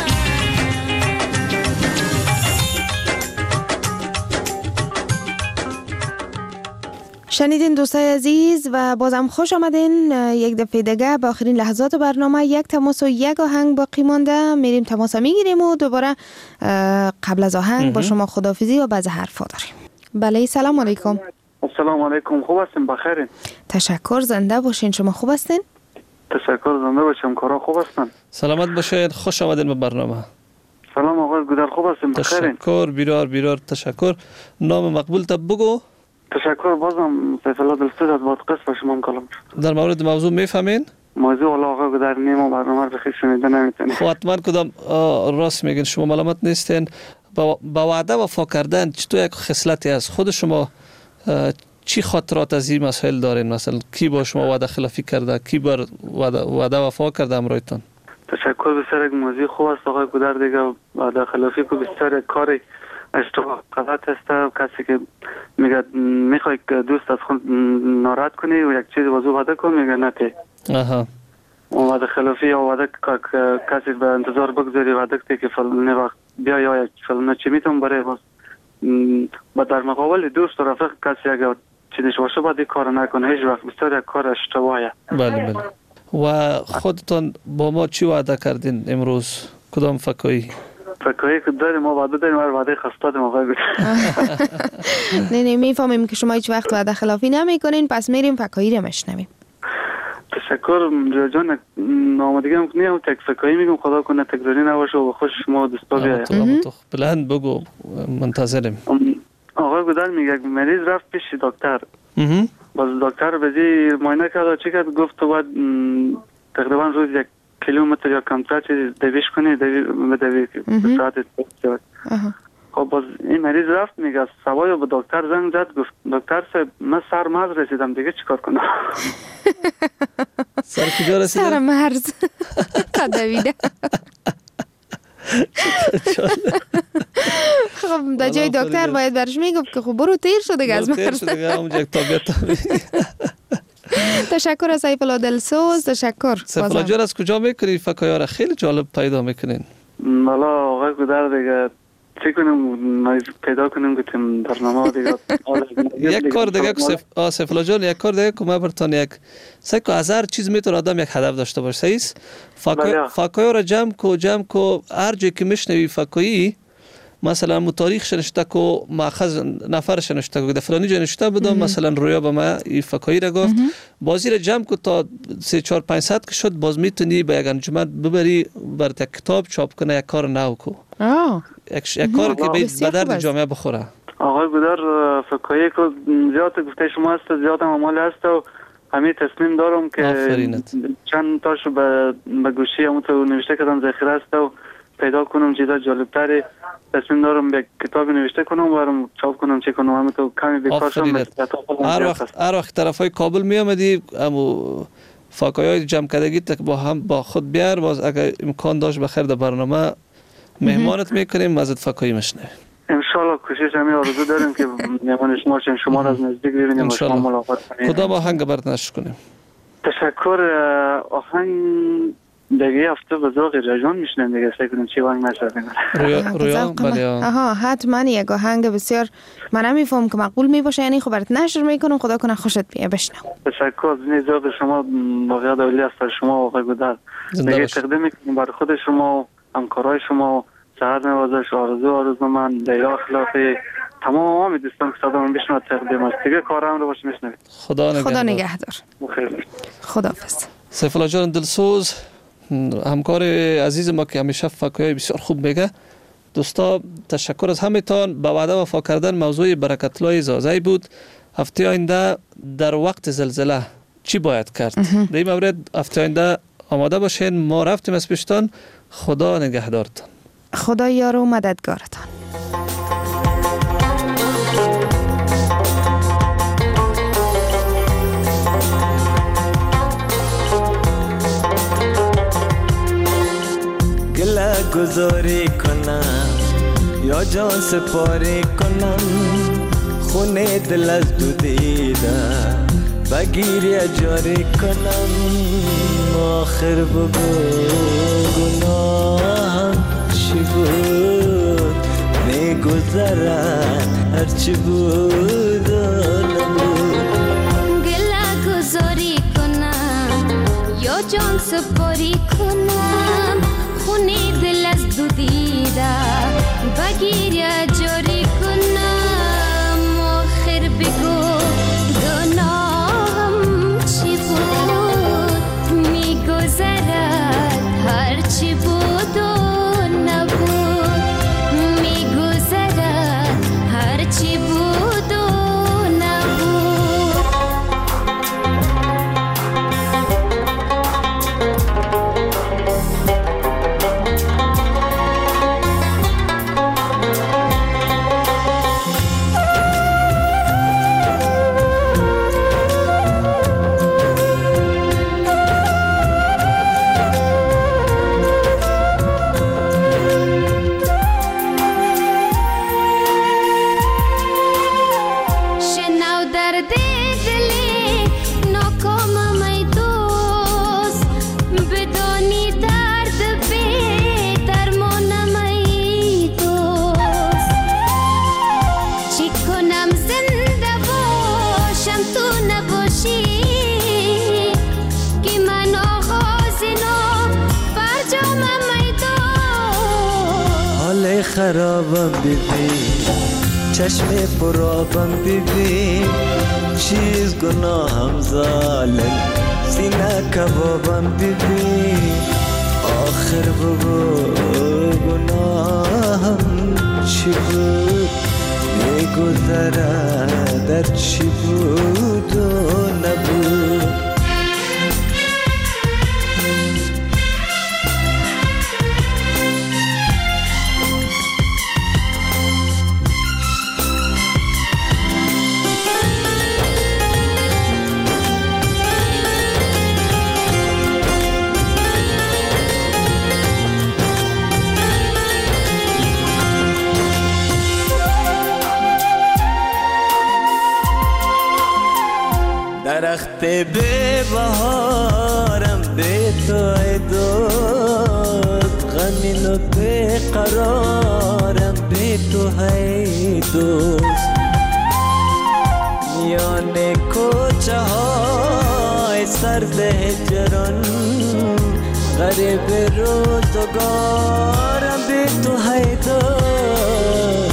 شنیدین دوستای عزیز و بازم خوش آمدین یک دفعه دیگه به آخرین لحظات برنامه. یک تماس و یک آهنگ باقی مانده، میریم تماس میگیریم و دوباره قبل از آهنگ با شما خداحافظی و بعض حرفا داریم. بله سلام علیکم. السلام علیکم، خوب هستین؟ بخیرین؟ تشکر، زنده باشین. شما خوب هستین؟ تشکر، زنده باشم. کارا خوب هستن؟ سلامت باشین، خوش آمدین به برنامه. سلام آقای گودر، خوب هستین؟ بخیرین؟ تشکر، بیرار بیرار تشکر. نام مقبول تا بگو. تشکر، بازم سیف الله دلسوز از بادغیس با شما مکالمه. در مورد موضوع میفهمین؟ موضوع والا آقای گودر نیم و برنامه رو بخیر شنیده نمیتونی. خب حتما کدام راست میگین، شما ملامت نیستین. با وعده وفا کردن چطور یک خصلتی از خود شما؟ چی خاطرات از این مسائل دارین؟ مثلا کی با شما وعده خلافی کرده، کی بر وعده وفا کرده امرایتان؟ تشکر، بسیار یک موضوع خوب است آقای گودر. دیگه وعده خلافی که بسیار یک کاری اشتباه غلط است. کسی که میگه میخوای دوست از خود ناراحت کنی و یک چیز وضو وعده کن، میگه نه تی. آها. وعده خلافی یا وعده کسی به انتظار بگذاری وعده که فلان وقت بیا یا یک فلان چی میتون برای باز با در مقابل دوست و رفیق کسی اگر چیزش باشه باید این کار نکنه. هیچ وقت بسیار یک کار اشتباهه. بله بله. و خودتان با ما چی وعده کردین امروز؟ کدام فکایی؟ فکایی که داریم ما وعده داریم، ما وعده خاص دادیم آقای گودر. نه نه میفهمیم که شما هیچ وقت وعده خلافی نمیکنین، پس میریم فکایی رو میشنویم. تشکر جان. آمادگی هم کنیم تک فکایی میگم، خدا کنه تکراری نباشه و خوش شما دوستا بیاید. بلند بگو، منتظریم. آقای گودر میگه یک مریض رفت پیش دکتر. باز دکتر بزی معاینه کرد، چی کرد؟ گفت تو باید تقریبا روز یک کیلومتر یا کمتر چیز دویش کنی، دوی بدوی به ساعت شود. خب باز این مریض رفت میگه سوای به دکتر زنگ زد، گفت دکتر صاحب من سر مرز رسیدم، دیگه چیکار کنم؟ سر کجا رسیدم؟ سر مرز دویده. خب در جای دکتر باید برش میگفت که خب برو تیر شد دیگه از مرز. تشکر از سیف الله دلسوز. تشکر. سیف الله جان از کجا میکنی فکایا را؟ خیلی جالب پیدا میکنین. والا آقای گودر دیگه چی کنیم پیدا کنیم که تیم برنامه دیگه. یک کار دیگه که سیف الله جان، یک کار دیگه که ما برتان یک سعی که از هر چیز میتونه آدم یک هدف داشته باشه. صحیح است؟ فکایا را جمع کو جمع کو هر جایی که میشنوی فکایی، مثلا مو تاریخ شنشته کو ماخذ نفر شنشته کو در فلانی جا نشته بودم، مثلا رویا به ما این فکایی را گفت، بازی را جمع کو تا سه چهار پنجصد که شد، باز میتونی به یک انجمن ببری برات یک کتاب چاپ کنه، یک کار نو کو. یک یک کار که به درد جامعه بخوره. آقای گودر فکایی که زیاد گفته شما است، زیاد هم عمال است و همین تصمیم دارم که چند تاشو به به گوشی همون تو نوشته کردم ذخیره است و پیدا کنم چیزا جالب‌تری. تصمیم دارم یک کتاب نوشته کنم و برام چاپ کنم، چه کنم. همین تو کمی بیکار شدم. هر وقت هر وقت طرفای کابل می آمدی امو فاکایای جمع کردگی تک با هم با خود بیار، باز اگر امکان داشت بخیر در برنامه مهمانت میکنیم، ازت فاکایی میشنه. ان شاء الله کوشش همین آرزو داریم که مهمان شما شیم، شما را از نزدیک ببینیم و شما ملاقات کنیم. کدام آهنگ برنامه‌اش کنیم؟ تشکر. آهنگ دیگه هفته به ذوق رجان میشنم دیگه، سعی کنیم چی وانگ نشه. رویا رویا بله. آها حتما یک آهنگ بسیار من نمیفهم که مقبول می باشه، یعنی خب برات نشر میکنم، خدا کنه خوشت بیاد بشنو. تشکر. از ذوق شما واقعا دولی است شما آقای گودر. دیگه تقدیم میکنیم برای خود شما و همکارای شما. صحت نوازش آرزو آرزو من لیلا اخلاقی تمام همه دوستان که صدامون بشنو تقدیم است. دیگه کارم رو باش میشنوید. خدا نگهدار. خدا نگهدار. بخیر. خداحافظ. سیف الله جان دلسوز، همکار عزیز ما که همیشه فکایی بسیار خوب میگه. دوستا تشکر از همتان. با وعده وفا کردن موضوع برکت الله زازی بود. هفته آینده در وقت زلزله چی باید کرد؟ در این مورد هفته آینده آماده باشین. ما رفتیم از پیشتان. خدا نگهدارتان. خدا یار و مددگارتان. گله گذاری کنم یا جان سپاری کنم، خونه دل از دو دیده بگیری جاری کنم. آخر بگو گناهم چی بود، میگذرد هرچی بود و نبود. گله گذاری کنم یا جان سپاری کنم، خونه دل از دو دیده بگیری جاری کنم. آخر بگو گناهم چی بود، میگذرد هرچی بود و نبود. میگذرد هرچی بود و نبود. خرابم ببین، چشم پرابم ببین، چیز گناهم ظالم، سینه کبابم ببین. آخر بگو گناهم چی بود، میگذرد در چی بود و نبود. درخت به بهارم به تو ای دوست، غمین و به قرارم به تو ای دوست. میان کوچه های سرد هجران، غریب روزگارم به تو ای دوست.